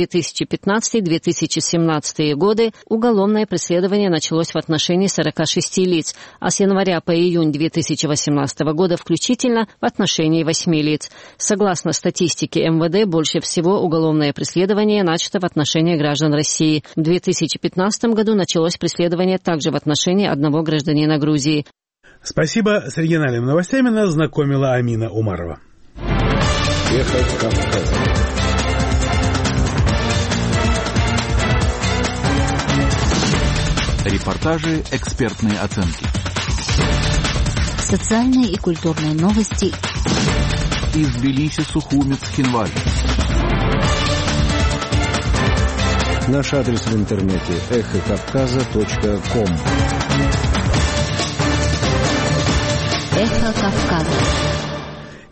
[SPEAKER 5] 2015-2017 годы уголовное преследование началось в отношении 46 лиц, а с января по июнь 2018 года включительно в отношении 8 лиц. Согласно статистике МВД, больше всего уголовное преследование начато в отношении граждан России. В 2015 году началось преследование также в отношении одного гражданина Грузии.
[SPEAKER 1] Спасибо. С региональными новостями нас знакомила Амина Умарова.
[SPEAKER 14] Эхо Кавказа.
[SPEAKER 17] Репортажи, экспертные оценки.
[SPEAKER 4] Социальные и культурные новости.
[SPEAKER 17] Из Тбилиси, Сухуми, Цхинвали.
[SPEAKER 14] Наш адрес в интернете эхокавказа.ком.
[SPEAKER 4] Эхо Кавказа.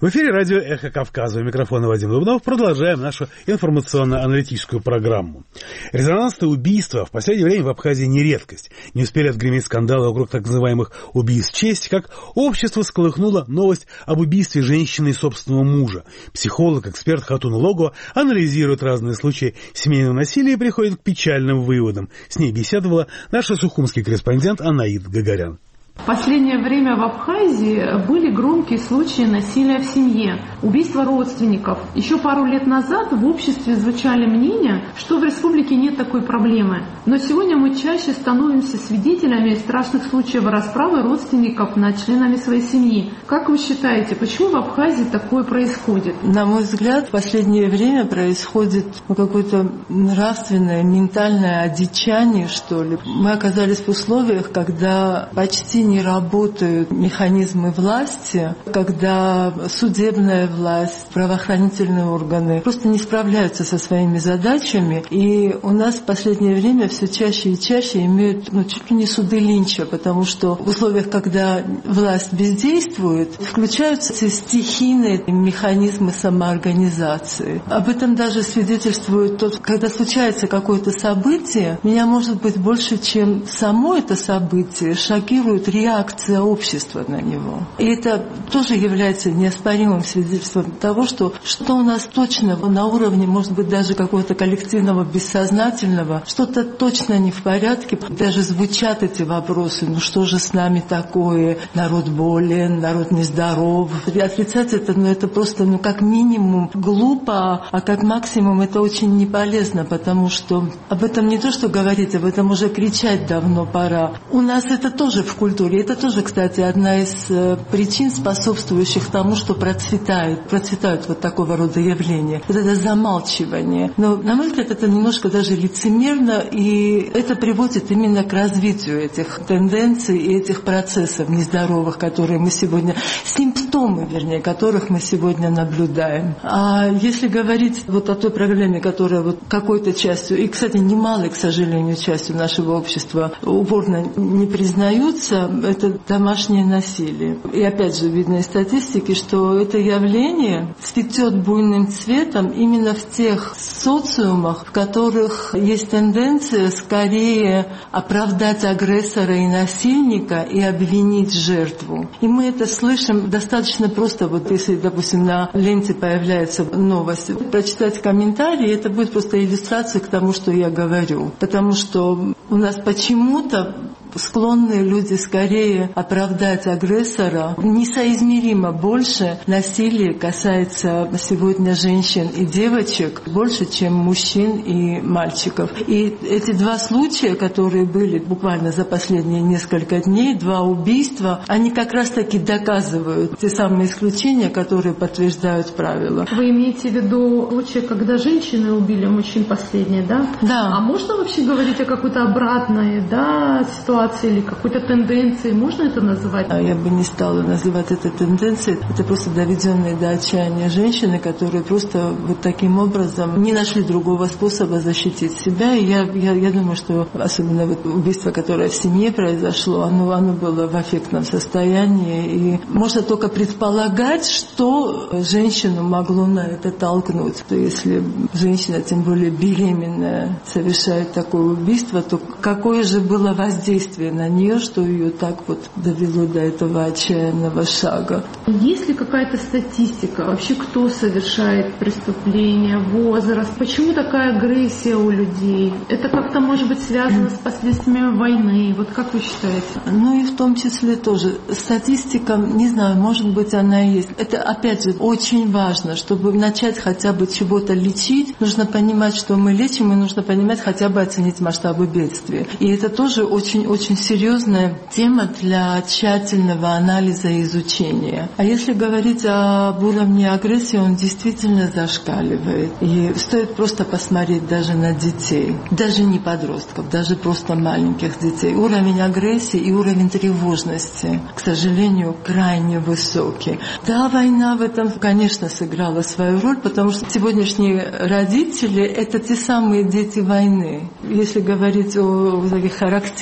[SPEAKER 1] В эфире радио «Эхо Кавказа». У микрофона Вадим Дубнов. Продолжаем нашу информационно-аналитическую программу. Резонансные убийства в последнее время в Абхазии не редкость. Не успели отгреметь скандалы вокруг так называемых убийств чести, как общество всколыхнуло новость об убийстве женщины и собственного мужа. Психолог, эксперт Хатун Лого анализирует разные случаи семейного насилия и приходит к печальным выводам. С ней беседовала наша сухумский корреспондент Анаид Гагарян.
[SPEAKER 7] В последнее время в Абхазии были громкие случаи насилия в семье, убийства родственников. Еще пару лет назад в обществе звучали мнения, что в республике нет такой проблемы. Но сегодня мы чаще становимся свидетелями страшных случаев расправы родственников над членами своей семьи. Как вы считаете, почему в Абхазии такое происходит?
[SPEAKER 22] На мой взгляд, в последнее время происходит какое-то нравственное, ментальное одичание, что ли. Мы оказались в условиях, когда почти не работают механизмы власти, когда судебная власть, правоохранительные органы просто не справляются со своими задачами. И у нас в последнее время все чаще и чаще имеют чуть ли не суды Линча, потому что в условиях, когда власть бездействует, включаются эти стихийные механизмы самоорганизации. Об этом даже свидетельствует тот, когда случается какое-то событие, меня, может быть, больше, чем само это событие, шокирует реакция общества на него. И это тоже является неоспоримым свидетельством того, что у нас точно на уровне, может быть, даже какого-то коллективного бессознательного, что-то точно не в порядке. Даже звучат эти вопросы, что же с нами такое, народ болен, народ нездоров. И отрицать это, это просто, как минимум глупо, а как максимум это очень не полезно, потому что об этом не то, что говорить, об этом уже кричать давно пора. У нас это тоже в культуре. Это тоже, кстати, одна из причин, способствующих тому, что процветают вот такого рода явления. Вот это замалчивание. Но, на мой взгляд, это немножко даже лицемерно, и это приводит именно к развитию этих тенденций и этих процессов нездоровых, которые мы сегодня, симптомы, вернее, которых мы сегодня наблюдаем. А если говорить вот о той проблеме, которая вот какой-то частью, и, кстати, немалой, к сожалению, частью нашего общества упорно не признаются, это домашнее насилие. И опять же видно из статистики, что это явление цветет буйным цветом именно в тех социумах, в которых есть тенденция скорее оправдать агрессора и насильника и обвинить жертву. И мы это слышим достаточно просто, вот если, допустим, на ленте появляется новость, прочитать комментарии, это будет просто иллюстрация к тому, что я говорю. Потому что у нас почему-то склонные люди скорее оправдать агрессора. Несоизмеримо больше насилия касается сегодня женщин и девочек, больше, чем мужчин и мальчиков. И эти два случая, которые были буквально за последние несколько дней, два убийства, они как раз-таки доказывают те самые исключения, которые подтверждают правила.
[SPEAKER 7] Вы имеете в виду случаи, когда женщины убили мужчин последние, да?
[SPEAKER 22] Да.
[SPEAKER 7] А можно вообще говорить о какой-то обратной, ситуации или какой-то тенденции? Можно это называть?
[SPEAKER 22] Я бы не стала называть это тенденцией. Это просто доведенные до отчаяния женщины, которые просто вот таким образом не нашли другого способа защитить себя. И я думаю, что особенно вот убийство, которое в семье произошло, оно было в аффектном состоянии. И можно только предполагать, что женщину могло на это толкнуть. То если женщина, тем более беременная, совершает такое убийство, то какое же было воздействие на нее, что ее так вот довело до этого отчаянного шага.
[SPEAKER 7] Есть ли какая-то статистика вообще, кто совершает преступления, возраст? Почему такая агрессия у людей? Это как-то может быть связано с последствиями войны? Вот как вы считаете?
[SPEAKER 22] И в том числе тоже. Статистика, не знаю, может быть, она и есть. Это, опять же, очень важно, чтобы начать хотя бы чего-то лечить. Нужно понимать, что мы лечим, и нужно понимать, хотя бы оценить масштабы бедствия. И это тоже очень-очень серьезная тема для тщательного анализа и изучения. А если говорить об уровне агрессии, он действительно зашкаливает. И стоит просто посмотреть даже на детей, даже не подростков, даже просто маленьких детей. Уровень агрессии и уровень тревожности, к сожалению, крайне высокий. Да, война в этом, конечно, сыграла свою роль, потому что сегодняшние родители — это те самые дети войны. Если говорить о таких характерных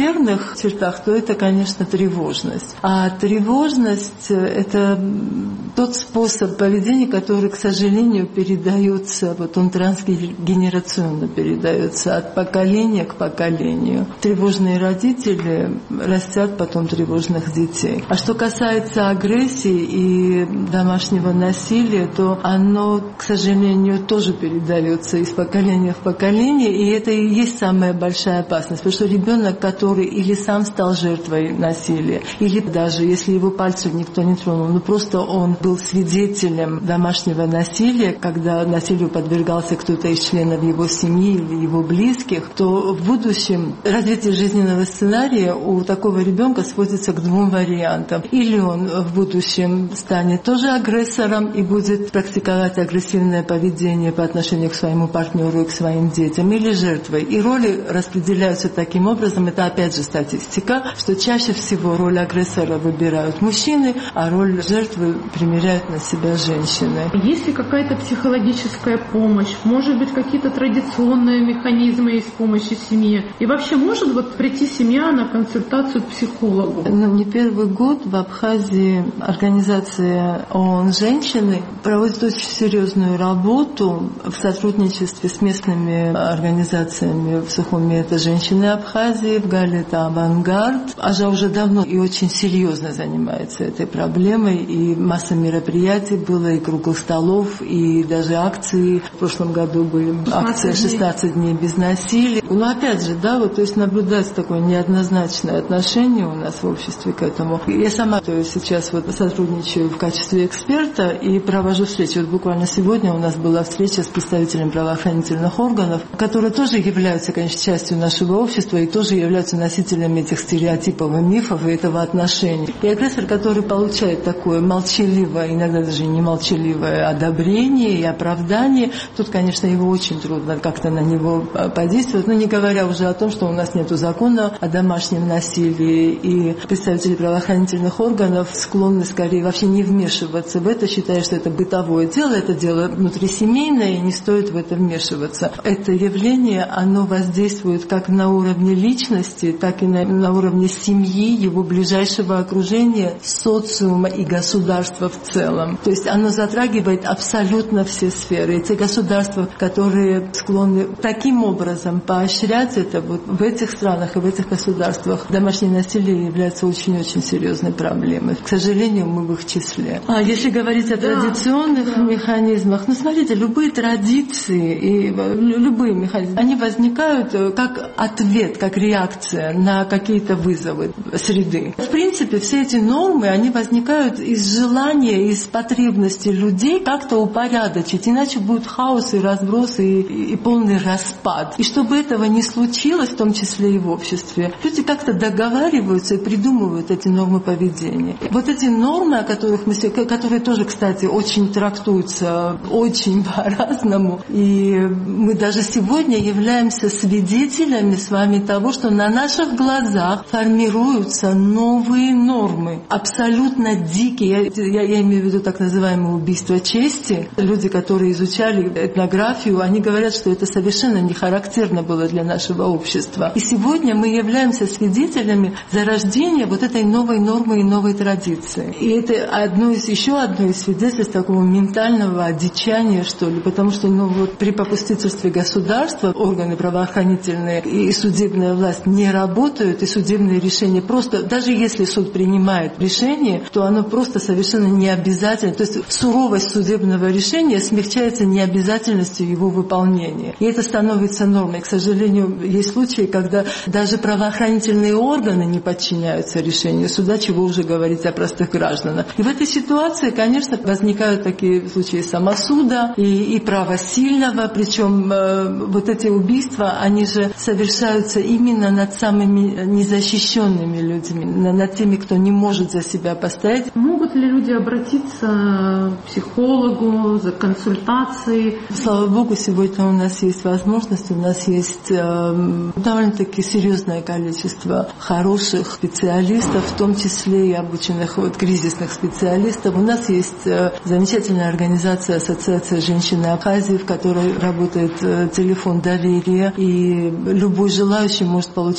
[SPEAKER 22] общих чертах, то это, конечно, тревожность. А тревожность – это тот способ поведения, который, к сожалению, передается, вот он трансгенерационно передается от поколения к поколению. Тревожные родители растят потом тревожных детей. А что касается агрессии и домашнего насилия, то оно, к сожалению, тоже передается из поколения в поколение, и это и есть самая большая опасность, потому что ребенок, который или сам стал жертвой насилия, или даже если его пальцем никто не тронул, но просто он был свидетелем домашнего насилия, когда насилию подвергался кто-то из членов его семьи или его близких, то в будущем развитие жизненного сценария у такого ребенка сводится к двум вариантам. Или он в будущем станет тоже агрессором и будет практиковать агрессивное поведение по отношению к своему партнеру и к своим детям, или жертвой. И роли распределяются таким образом, это опять же статистика, что чаще всего роль агрессора выбирают мужчины, а роль жертвы примеряют на себя женщины.
[SPEAKER 7] Есть ли какая-то психологическая помощь? Может быть, какие-то традиционные механизмы есть помощи семье? И вообще может вот прийти семья на консультацию к психологу?
[SPEAKER 22] Не первый год в Абхазии организация ООН «Женщины» проводит очень серьезную работу в сотрудничестве с местными организациями. В Сухуме это «Женщины Абхазии», в Гале это «Авангард». Ажа уже давно и очень серьезно занимается этой проблемой, и масса мероприятий было, и круглых столов, и даже акции. В прошлом году были акции «16 дней без насилия». Но опять же, да, вот, то есть наблюдается такое неоднозначное отношение у нас в обществе к этому. Я сама сейчас вот сотрудничаю в качестве эксперта и провожу встречи. Вот буквально сегодня у нас была встреча с представителями правоохранительных органов, которые тоже являются, конечно, частью нашего общества и тоже являются носителями этих стереотипов и мифов и этого отношения. И агрессор, который получает такое молчаливое, иногда даже не молчаливое одобрение и оправдание, тут, конечно, его очень трудно как-то на него подействовать, но не говоря уже о том, что у нас нет закона о домашнем насилии, и представители правоохранительных органов склонны скорее вообще не вмешиваться в это, считая, что это бытовое дело, это дело внутрисемейное, и не стоит в это вмешиваться. Это явление, оно воздействует как на уровне личности, так и на уровне семьи, его ближайшего окружения, социума и государства в целом. То есть оно затрагивает абсолютно все сферы. И те государства, которые склонны таким образом поощрять это, вот в этих странах и в этих государствах домашнее насилие является очень-очень серьезной проблемой. К сожалению, мы в их числе. А если говорить о традиционных механизмах, смотрите, любые традиции и любые механизмы, они возникают как ответ, как реакция на какие-то вызовы среды. В принципе, все эти нормы, они возникают из желания, из потребности людей как-то упорядочить, иначе будет хаос и разброс и полный распад. И чтобы этого не случилось, в том числе и в обществе, люди как-то договариваются и придумывают эти нормы поведения. Вот эти нормы, о которых мы, которые тоже, кстати, очень трактуются очень по-разному, и мы даже сегодня являемся свидетелями с вами того, что на наших глазах формируются новые нормы, абсолютно дикие. Я имею в виду так называемое убийство чести. Люди, которые изучали этнографию, они говорят, что это совершенно не характерно было для нашего общества. И сегодня мы являемся свидетелями зарождения вот этой новой нормы и новой традиции. И это еще одно из свидетельств такого ментального одичания, что ли, потому что вот при попустительстве государства органы правоохранительные и судебная власть не работают, и судебные решения просто, даже если суд принимает решение, то оно просто совершенно не обязательно. То есть суровость судебного решения смягчается необязательностью его выполнения. И это становится нормой. К сожалению, есть случаи, когда даже правоохранительные органы не подчиняются решению суда, чего уже говорить о простых гражданах. И в этой ситуации, конечно, возникают такие случаи самосуда и права сильного, причем вот эти убийства, они же совершаются именно над самыми незащищенными людьми, над теми, кто не может за себя постоять.
[SPEAKER 7] Могут ли люди обратиться к психологу за консультацией?
[SPEAKER 22] Слава Богу, сегодня у нас есть возможность, у нас есть довольно-таки серьезное количество хороших специалистов, в том числе и обученных кризисных специалистов. У нас есть замечательная организация Ассоциация женщин Абхазии, в которой работает телефон доверия, и любой желающий может получить консультацию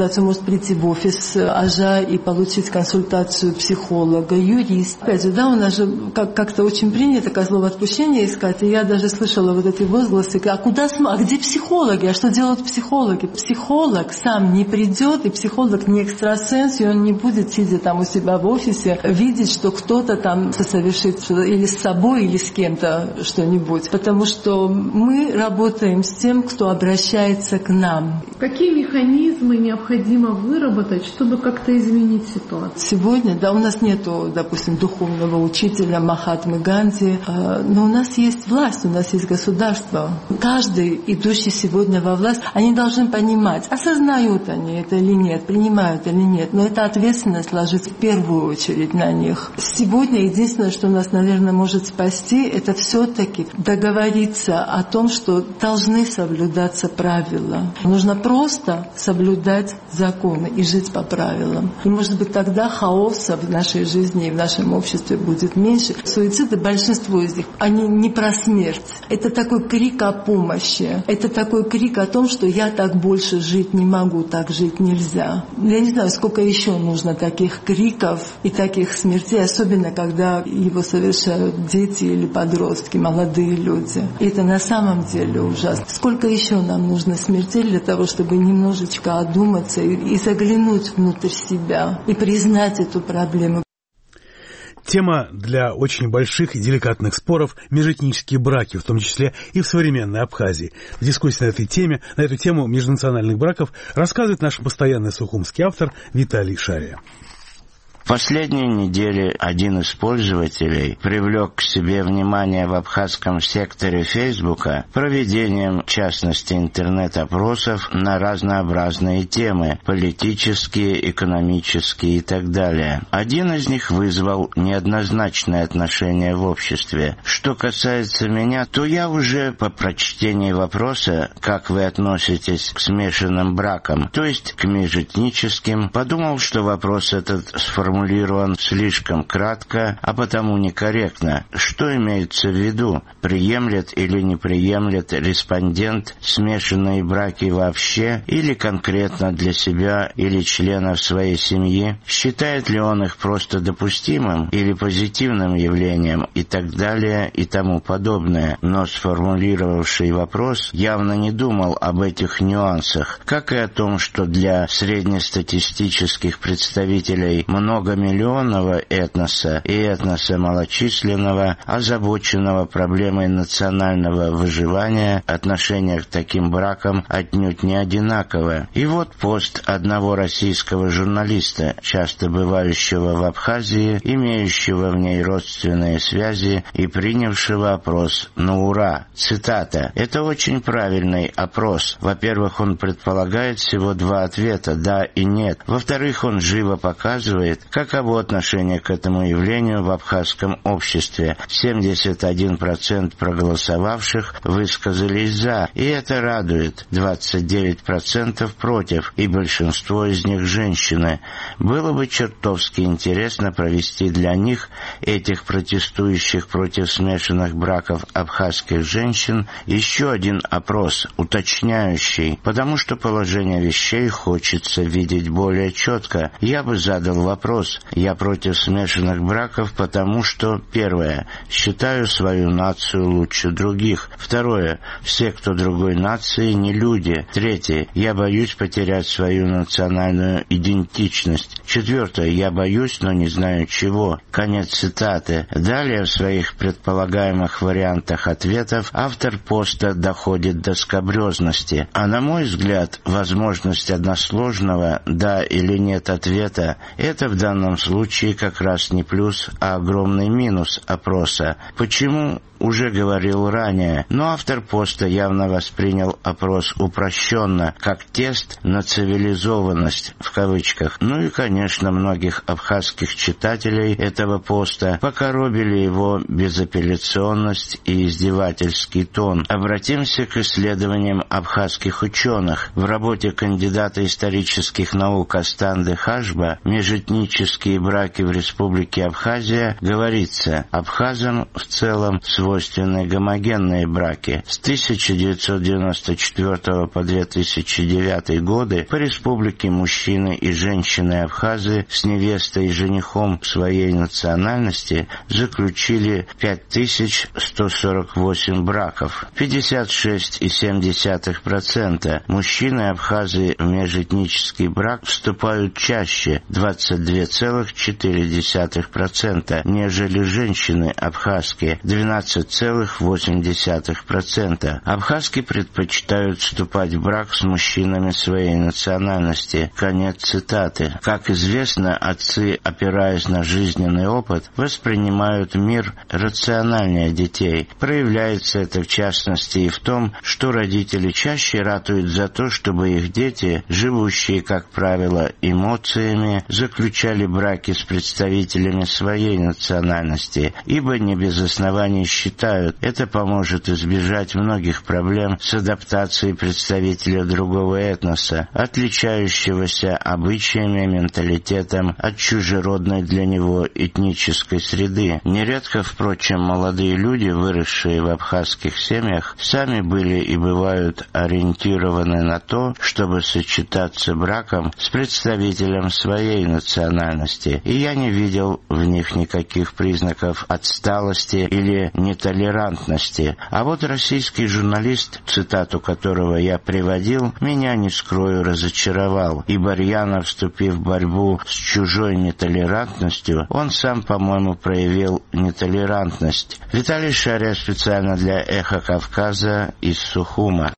[SPEAKER 22] консультацию, может прийти в офис АЖА и получить консультацию психолога, юрист. Опять же, да, у нас же как-то очень принято такое слово отпущение искать, и я даже слышала вот эти возгласы, а где психологи, а что делают психологи? Психолог сам не придет, и психолог не экстрасенс, и он не будет, сидя там у себя в офисе, видеть, что кто-то там совершит или с собой, или с кем-то что-нибудь. Потому что мы работаем с тем, кто обращается к нам.
[SPEAKER 7] Какие механизмы необходимо выработать, чтобы как-то изменить ситуацию?
[SPEAKER 22] Сегодня, да, у нас нету, допустим, духовного учителя Махатмы Ганди, но у нас есть власть, у нас есть государство. Каждый, идущий сегодня во власть, они должны понимать, осознают они это или нет, принимают или нет, но эта ответственность ложится в первую очередь на них. Сегодня единственное, что нас, наверное, может спасти, это все-таки договориться о том, что должны соблюдаться правила. Нужно просто соблюдать законы и жить по правилам. И, может быть, тогда хаоса в нашей жизни и в нашем обществе будет меньше. Суициды, большинство из них, они не про смерть. Это такой крик о помощи. Это такой крик о том, что я так больше жить не могу, так жить нельзя. Я не знаю, сколько еще нужно таких криков и таких смертей, особенно когда его совершают дети или подростки, молодые люди. И это на самом деле ужасно. Сколько еще нам нужно смертей для того, чтобы немножечко одуматься и заглянуть внутрь себя и признать эту проблему.
[SPEAKER 1] Тема для очень больших и деликатных споров – межэтнические браки, в том числе и в современной Абхазии. В дискуссии на эту тему межнациональных браков рассказывает наш постоянный сухумский автор Виталий Шария.
[SPEAKER 8] В последние недели один из пользователей привлек к себе внимание в абхазском секторе Фейсбука проведением, в частности, интернет-опросов на разнообразные темы – политические, экономические и так далее. Один из них вызвал неоднозначное отношение в обществе. Что касается меня, то я уже по прочтении вопроса «Как вы относитесь к смешанным бракам?», то есть к межэтническим, подумал, что вопрос этот сформулирован слишком кратко, а потому некорректно. Что имеется в виду? Приемлет или не приемлет респондент смешанные браки вообще или конкретно для себя или членов своей семьи? Считает ли он их просто допустимым или позитивным явлением и так далее и тому подобное? Но сформулировавший вопрос явно не думал об этих нюансах, как и о том, что для среднестатистических представителей многомиллионного этноса и этноса малочисленного, озабоченного проблемой национального выживания, отношение к таким бракам отнюдь не одинаково. И вот пост одного российского журналиста, часто бывающего в Абхазии, имеющего в ней родственные связи и принявшего опрос на ура. Цитата. «Это очень правильный опрос. Во-первых, он предполагает всего 2 ответа «да» и «нет». Во-вторых, он живо показывает, каково отношение к этому явлению в абхазском обществе. 71% проголосовавших высказались «за», и это радует. 29% против, и большинство из них женщины. Было бы чертовски интересно провести для них, этих протестующих против смешанных браков абхазских женщин, еще один опрос, уточняющий, потому что положение вещей хочется видеть более четко. Я бы задал вопрос. Я против смешанных браков, потому что, первое, считаю свою нацию лучше других. Второе, все, кто другой нации, не люди. Третье, я боюсь потерять свою национальную идентичность. Четвертое, я боюсь, но не знаю чего. Конец цитаты. Далее в своих предполагаемых вариантах ответов автор поста доходит до скабрезности. А на мой взгляд, возможность односложного «да» или «нет» ответа – это в данном случае как раз не плюс, а огромный минус опроса. Почему? Уже говорил ранее, но автор поста явно воспринял опрос упрощенно, как тест на цивилизованность, в кавычках. Ну и, конечно, многих абхазских читателей этого поста покоробили его безапелляционность и издевательский тон. Обратимся к исследованиям абхазских ученых. В работе кандидата исторических наук Астанды Хашба «Межэтнические браки в Республике Абхазия» говорится, абхазам в целом свойственно свойственны гомогенные браки. С 1994 по 2009 годы по республике мужчины и женщины Абхазии с невестой и женихом своей национальности заключили 5148 браков. 56,7% мужчины Абхазии в межэтнический брак вступают чаще, 22,4%, нежели женщины абхазские, 12,8%. Абхазки предпочитают вступать в брак с мужчинами своей национальности. Конец цитаты. Как известно, отцы, опираясь на жизненный опыт, воспринимают мир рациональнее детей. Проявляется это в частности и в том, что родители чаще ратуют за то, чтобы их дети, живущие, как правило, эмоциями, заключали браки с представителями своей национальности, ибо не без оснований считают, это поможет избежать многих проблем с адаптацией представителя другого этноса, отличающегося обычаями, менталитетом от чужеродной для него этнической среды. Нередко, впрочем, молодые люди, выросшие в абхазских семьях, сами были и бывают ориентированы на то, чтобы сочетаться браком с представителем своей национальности, и я не видел в них никаких признаков отсталости или нетолерантности. А вот российский журналист, цитату которого я приводил, меня, не скрою, разочаровал, ибо рьяно вступив в борьбу с чужой нетолерантностью, он сам, по-моему, проявил нетолерантность. Виталий Шария специально для «Эхо Кавказа» из Сухума.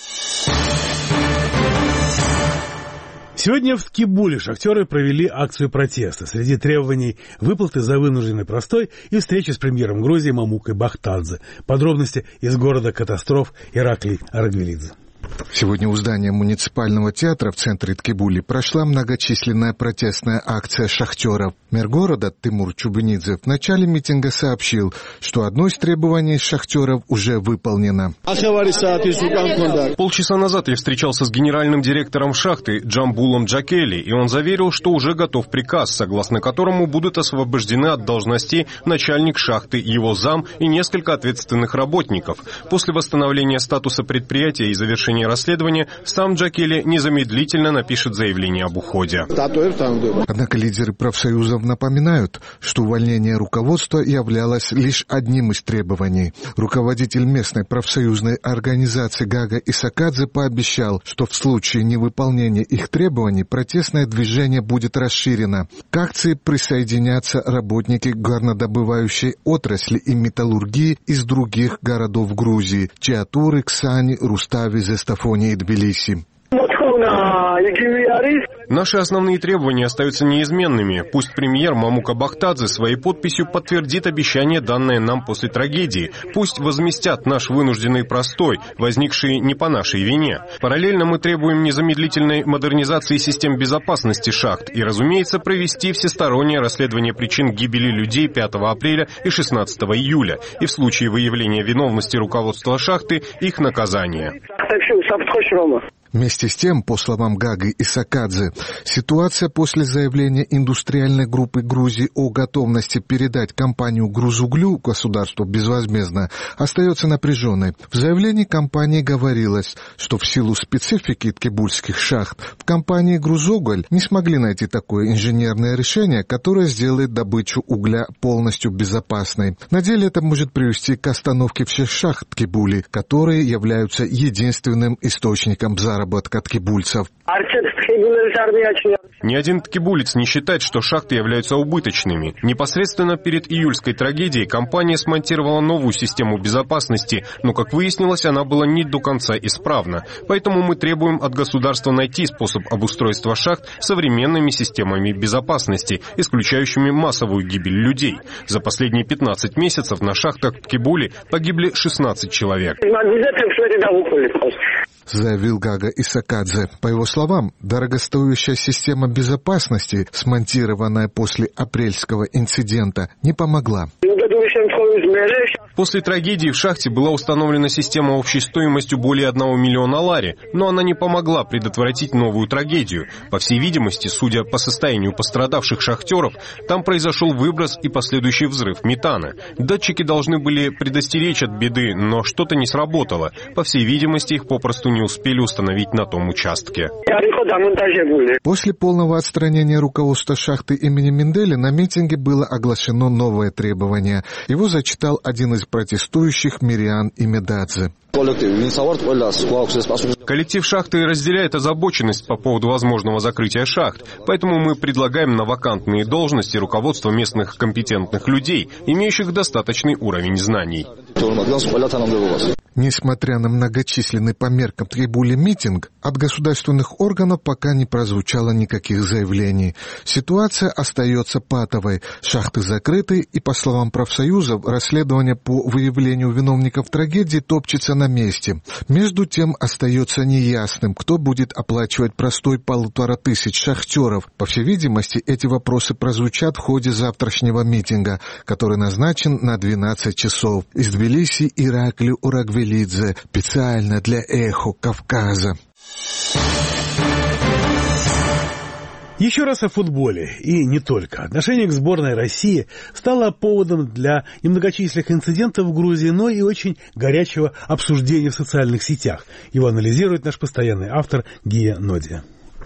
[SPEAKER 1] Сегодня в Ткибуле шахтеры провели акцию протеста. Среди требований выплаты за вынужденный простой и встречи с премьером Грузии Мамукой Бахтадзе. Подробности из города катастроф Ираклий Аргвелидзе.
[SPEAKER 2] Сегодня у здания муниципального театра в центре Ткибули прошла многочисленная протестная акция шахтеров. Мэр города Тимур Чубынидзе в начале митинга сообщил, что одно из требований шахтеров уже выполнено.
[SPEAKER 11] Полчаса назад я встречался с генеральным директором шахты Джамбулом Джакели, и он заверил, что уже готов приказ, согласно которому будут освобождены от должностей начальник шахты, его зам и несколько ответственных работников. После восстановления статуса предприятия и завершения расследования сам Джакели незамедлительно напишет заявление об уходе.
[SPEAKER 2] Однако лидеры профсоюзов напоминают, что увольнение руководства являлось лишь одним из требований. Руководитель местной профсоюзной организации Гага Исакадзе пообещал, что в случае невыполнения их требований протестное движение будет расширено. К акции присоединятся работники горнодобывающей отрасли и металлургии из других городов Грузии – Чиатуры, Ксани, Рустави, Зестафони и Тбилиси.
[SPEAKER 11] Наши основные требования остаются неизменными. Пусть премьер Мамука Бахтадзе своей подписью подтвердит обещание, данное нам после трагедии. Пусть возместят наш вынужденный простой, возникший не по нашей вине. Параллельно мы требуем незамедлительной модернизации систем безопасности шахт и, разумеется, провести всестороннее расследование причин гибели людей 5 апреля и 16 июля. И в случае выявления виновности руководства шахты, их наказание.
[SPEAKER 2] Вместе с тем, по словам Гаги Исакадзе, ситуация после заявления индустриальной группы Грузии о готовности передать компанию «Грузуглю» государству безвозмездно остается напряженной. В заявлении компании говорилось, что в силу специфики ткибульских шахт в компании «Грузуголь» не смогли найти такое инженерное решение, которое сделает добычу угля полностью безопасной. На деле это может привести к остановке всех шахт Ткибули, которые являются единственным источником заработка ткибульцев.
[SPEAKER 11] Ни один ткибулец не считает, что шахты являются убыточными. Непосредственно перед июльской трагедией компания смонтировала новую систему безопасности, но, как выяснилось, она была не до конца исправна. Поэтому мы требуем от государства найти способ обустройства шахт современными системами безопасности, исключающими массовую гибель людей. За последние 15 месяцев на шахтах Ткибули погибли 16 человек.
[SPEAKER 2] Заявил Гага Исакадзе. По его словам, до дорогостоящая система безопасности, смонтированная после апрельского инцидента, не помогла.
[SPEAKER 11] После трагедии в шахте была установлена система общей стоимостью более 1 миллиона лари, но она не помогла предотвратить новую трагедию. По всей видимости, судя по состоянию пострадавших шахтеров, там произошел выброс и последующий взрыв метана. Датчики должны были предостеречь от беды, но что-то не сработало. По всей видимости, их попросту не успели установить на том участке.
[SPEAKER 2] После полного отстранения руководства шахты имени Менделя на митинге было оглашено новое требование. Его зачитал один из протестующих Мириан Имедадзе.
[SPEAKER 11] Коллектив шахты разделяет озабоченность по поводу возможного закрытия шахт, поэтому мы предлагаем на вакантные должности руководство местных компетентных людей, имеющих достаточный уровень знаний.
[SPEAKER 2] Несмотря на многочисленный по меркам трибули митинг, от государственных органов пока не прозвучало никаких заявлений. Ситуация остается патовой. Шахты закрыты, и, по словам профсоюзов, расследование по выявлению виновников трагедии топчется на месте. Между тем остается неясным, кто будет оплачивать простой 1500 шахтеров. По всей видимости, эти вопросы прозвучат в ходе завтрашнего митинга, который назначен на 12 часов. Из Тбилиси Ираклий Урагвелидзе, специально для «Эхо Кавказа».
[SPEAKER 1] Еще раз о футболе, и не только. Отношение к сборной России стало поводом для немногочисленных инцидентов в Грузии, но и очень горячего обсуждения в социальных сетях. Его анализирует наш постоянный автор Гия Ноди.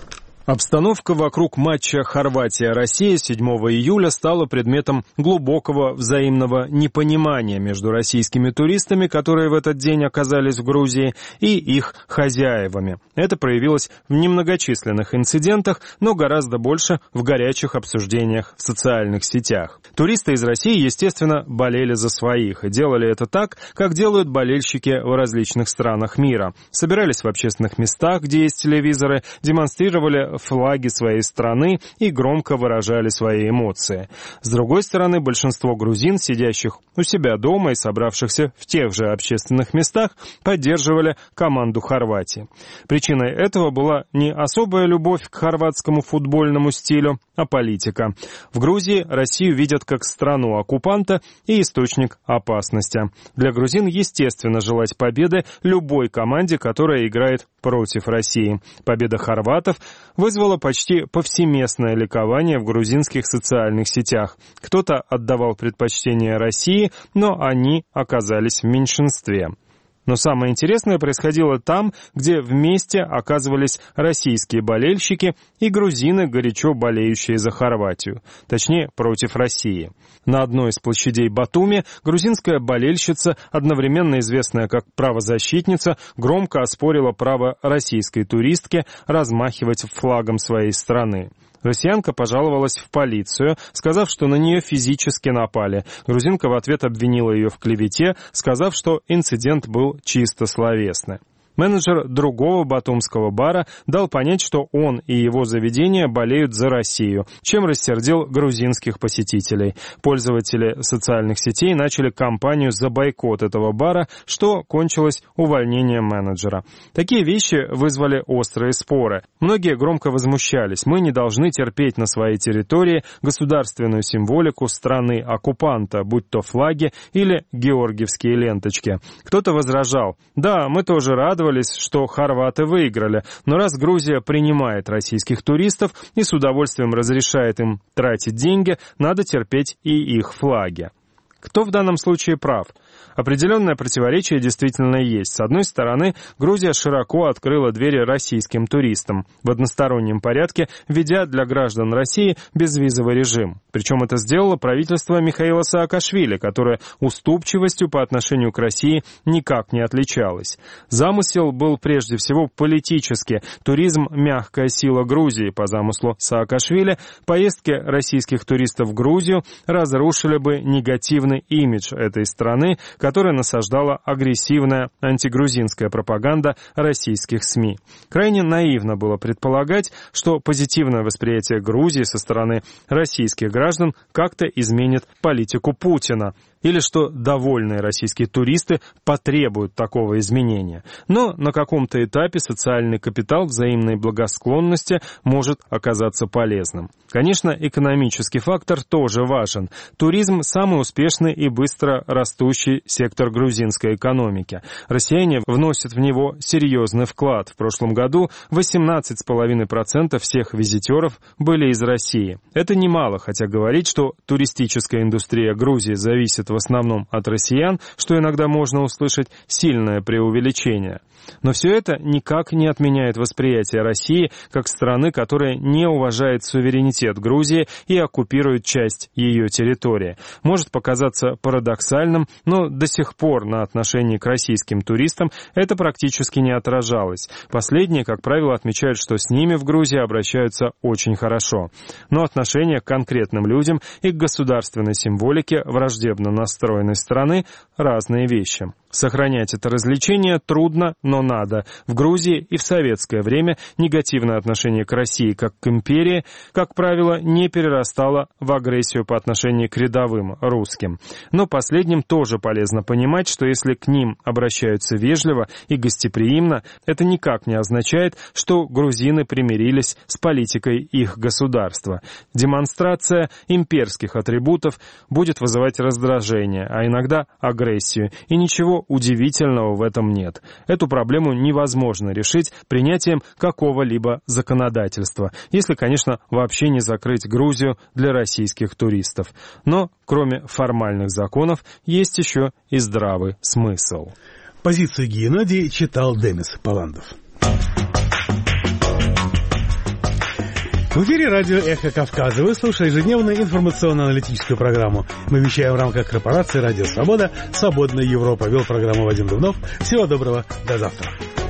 [SPEAKER 6] Обстановка вокруг матча Хорватия-Россия 7 июля стала предметом глубокого взаимного непонимания между российскими туристами, которые в этот день оказались в Грузии, и их хозяевами. Это проявилось в немногочисленных инцидентах, но гораздо больше в горячих обсуждениях в социальных сетях. Туристы из России, естественно, болели за своих, и делали это так, как делают болельщики в различных странах мира. Собирались в общественных местах, где есть телевизоры, демонстрировали флаги своей страны и громко выражали свои эмоции. С другой стороны, большинство грузин, сидящих у себя дома и собравшихся в тех же общественных местах, поддерживали команду Хорватии. Причиной этого была не особая любовь к хорватскому футбольному стилю, а политика. В Грузии Россию видят как страну оккупанта и источник опасности. Для грузин естественно желать победы любой команде, которая играет против России. Победа хорватов вызвало почти повсеместное ликование в грузинских социальных сетях. Кто-то отдавал предпочтение России, но они оказались в меньшинстве. Но самое интересное происходило там, где вместе оказывались российские болельщики и грузины, горячо болеющие за Хорватию, точнее, против России. На одной из площадей Батуми грузинская болельщица, одновременно известная как правозащитница, громко оспорила право российской туристки размахивать флагом своей страны. Россиянка пожаловалась в полицию, сказав, что на нее физически напали. Грузинка в ответ обвинила ее в клевете, сказав, что инцидент был чисто словесный. Менеджер другого батумского бара дал понять, что он и его заведение болеют за Россию, чем рассердил грузинских посетителей. Пользователи социальных сетей начали кампанию за бойкот этого бара, что кончилось увольнением менеджера. Такие вещи вызвали острые споры. Многие громко возмущались. Мы не должны терпеть на своей территории государственную символику страны-оккупанта, будь то флаги или георгиевские ленточки. Кто-то возражал. Да, мы тоже рады, что хорваты выиграли, но раз Грузия принимает российских туристов и с удовольствием разрешает им тратить деньги, надо терпеть и их флаги. Кто в данном случае прав? Определенное противоречие действительно есть. С одной стороны, Грузия широко открыла двери российским туристам, в одностороннем порядке введя для граждан России безвизовый режим. Причем это сделало правительство Михаила Саакашвили, которое уступчивостью по отношению к России никак не отличалось. Замысел был прежде всего политический. Туризм – мягкая сила Грузии. По замыслу Саакашвили, поездки российских туристов в Грузию разрушили бы негативный имидж этой страны, которая насаждала агрессивная антигрузинская пропаганда российских СМИ. Крайне наивно было предполагать, что позитивное восприятие Грузии со стороны российских граждан как-то изменит политику Путина. или что довольные российские туристы потребуют такого изменения. Но на каком-то этапе социальный капитал взаимной благосклонности может оказаться полезным. Конечно, экономический фактор тоже важен. Туризм – самый успешный и быстро растущий сектор грузинской экономики. Россияне вносят в него серьезный вклад. В прошлом году 18,5% всех визитеров были из России. Это немало, хотя говорить, что туристическая индустрия Грузии зависит в основном от россиян, что иногда можно услышать, сильное преувеличение. Но все это никак не отменяет восприятие России как страны, которая не уважает суверенитет Грузии и оккупирует часть ее территории. Может показаться парадоксальным, но до сих пор на отношении к российским туристам это практически не отражалось. Последние, как правило, отмечают, что с ними в Грузии обращаются очень хорошо. Но отношение к конкретным людям и к государственной символике враждебно настроенной страны – разные вещи. Сохранять это развлечение трудно, но надо. В Грузии и в советское время негативное отношение к России как к империи, как правило, не перерастало в агрессию по отношению к рядовым русским. Но последним тоже полезно понимать, что если к ним обращаются вежливо и гостеприимно, это никак не означает, что грузины примирились с политикой их государства. Демонстрация имперских атрибутов будет вызывать раздражение, а иногда агрессию, и ничего удивительного в этом нет. Эту проблему невозможно решить принятием какого-либо законодательства, если, конечно, вообще не закрыть Грузию для российских туристов. Но, кроме формальных законов, есть еще и здравый смысл.
[SPEAKER 1] Позицию Геннадия читал Демис Паландов. В эфире радио «Эхо Кавказа». Вы слушаете ежедневную информационно-аналитическую программу. Мы вещаем в рамках корпорации «Радио Свобода», «Свободная Европа». Вел программу Вадим Дубнов. Всего доброго, до завтра.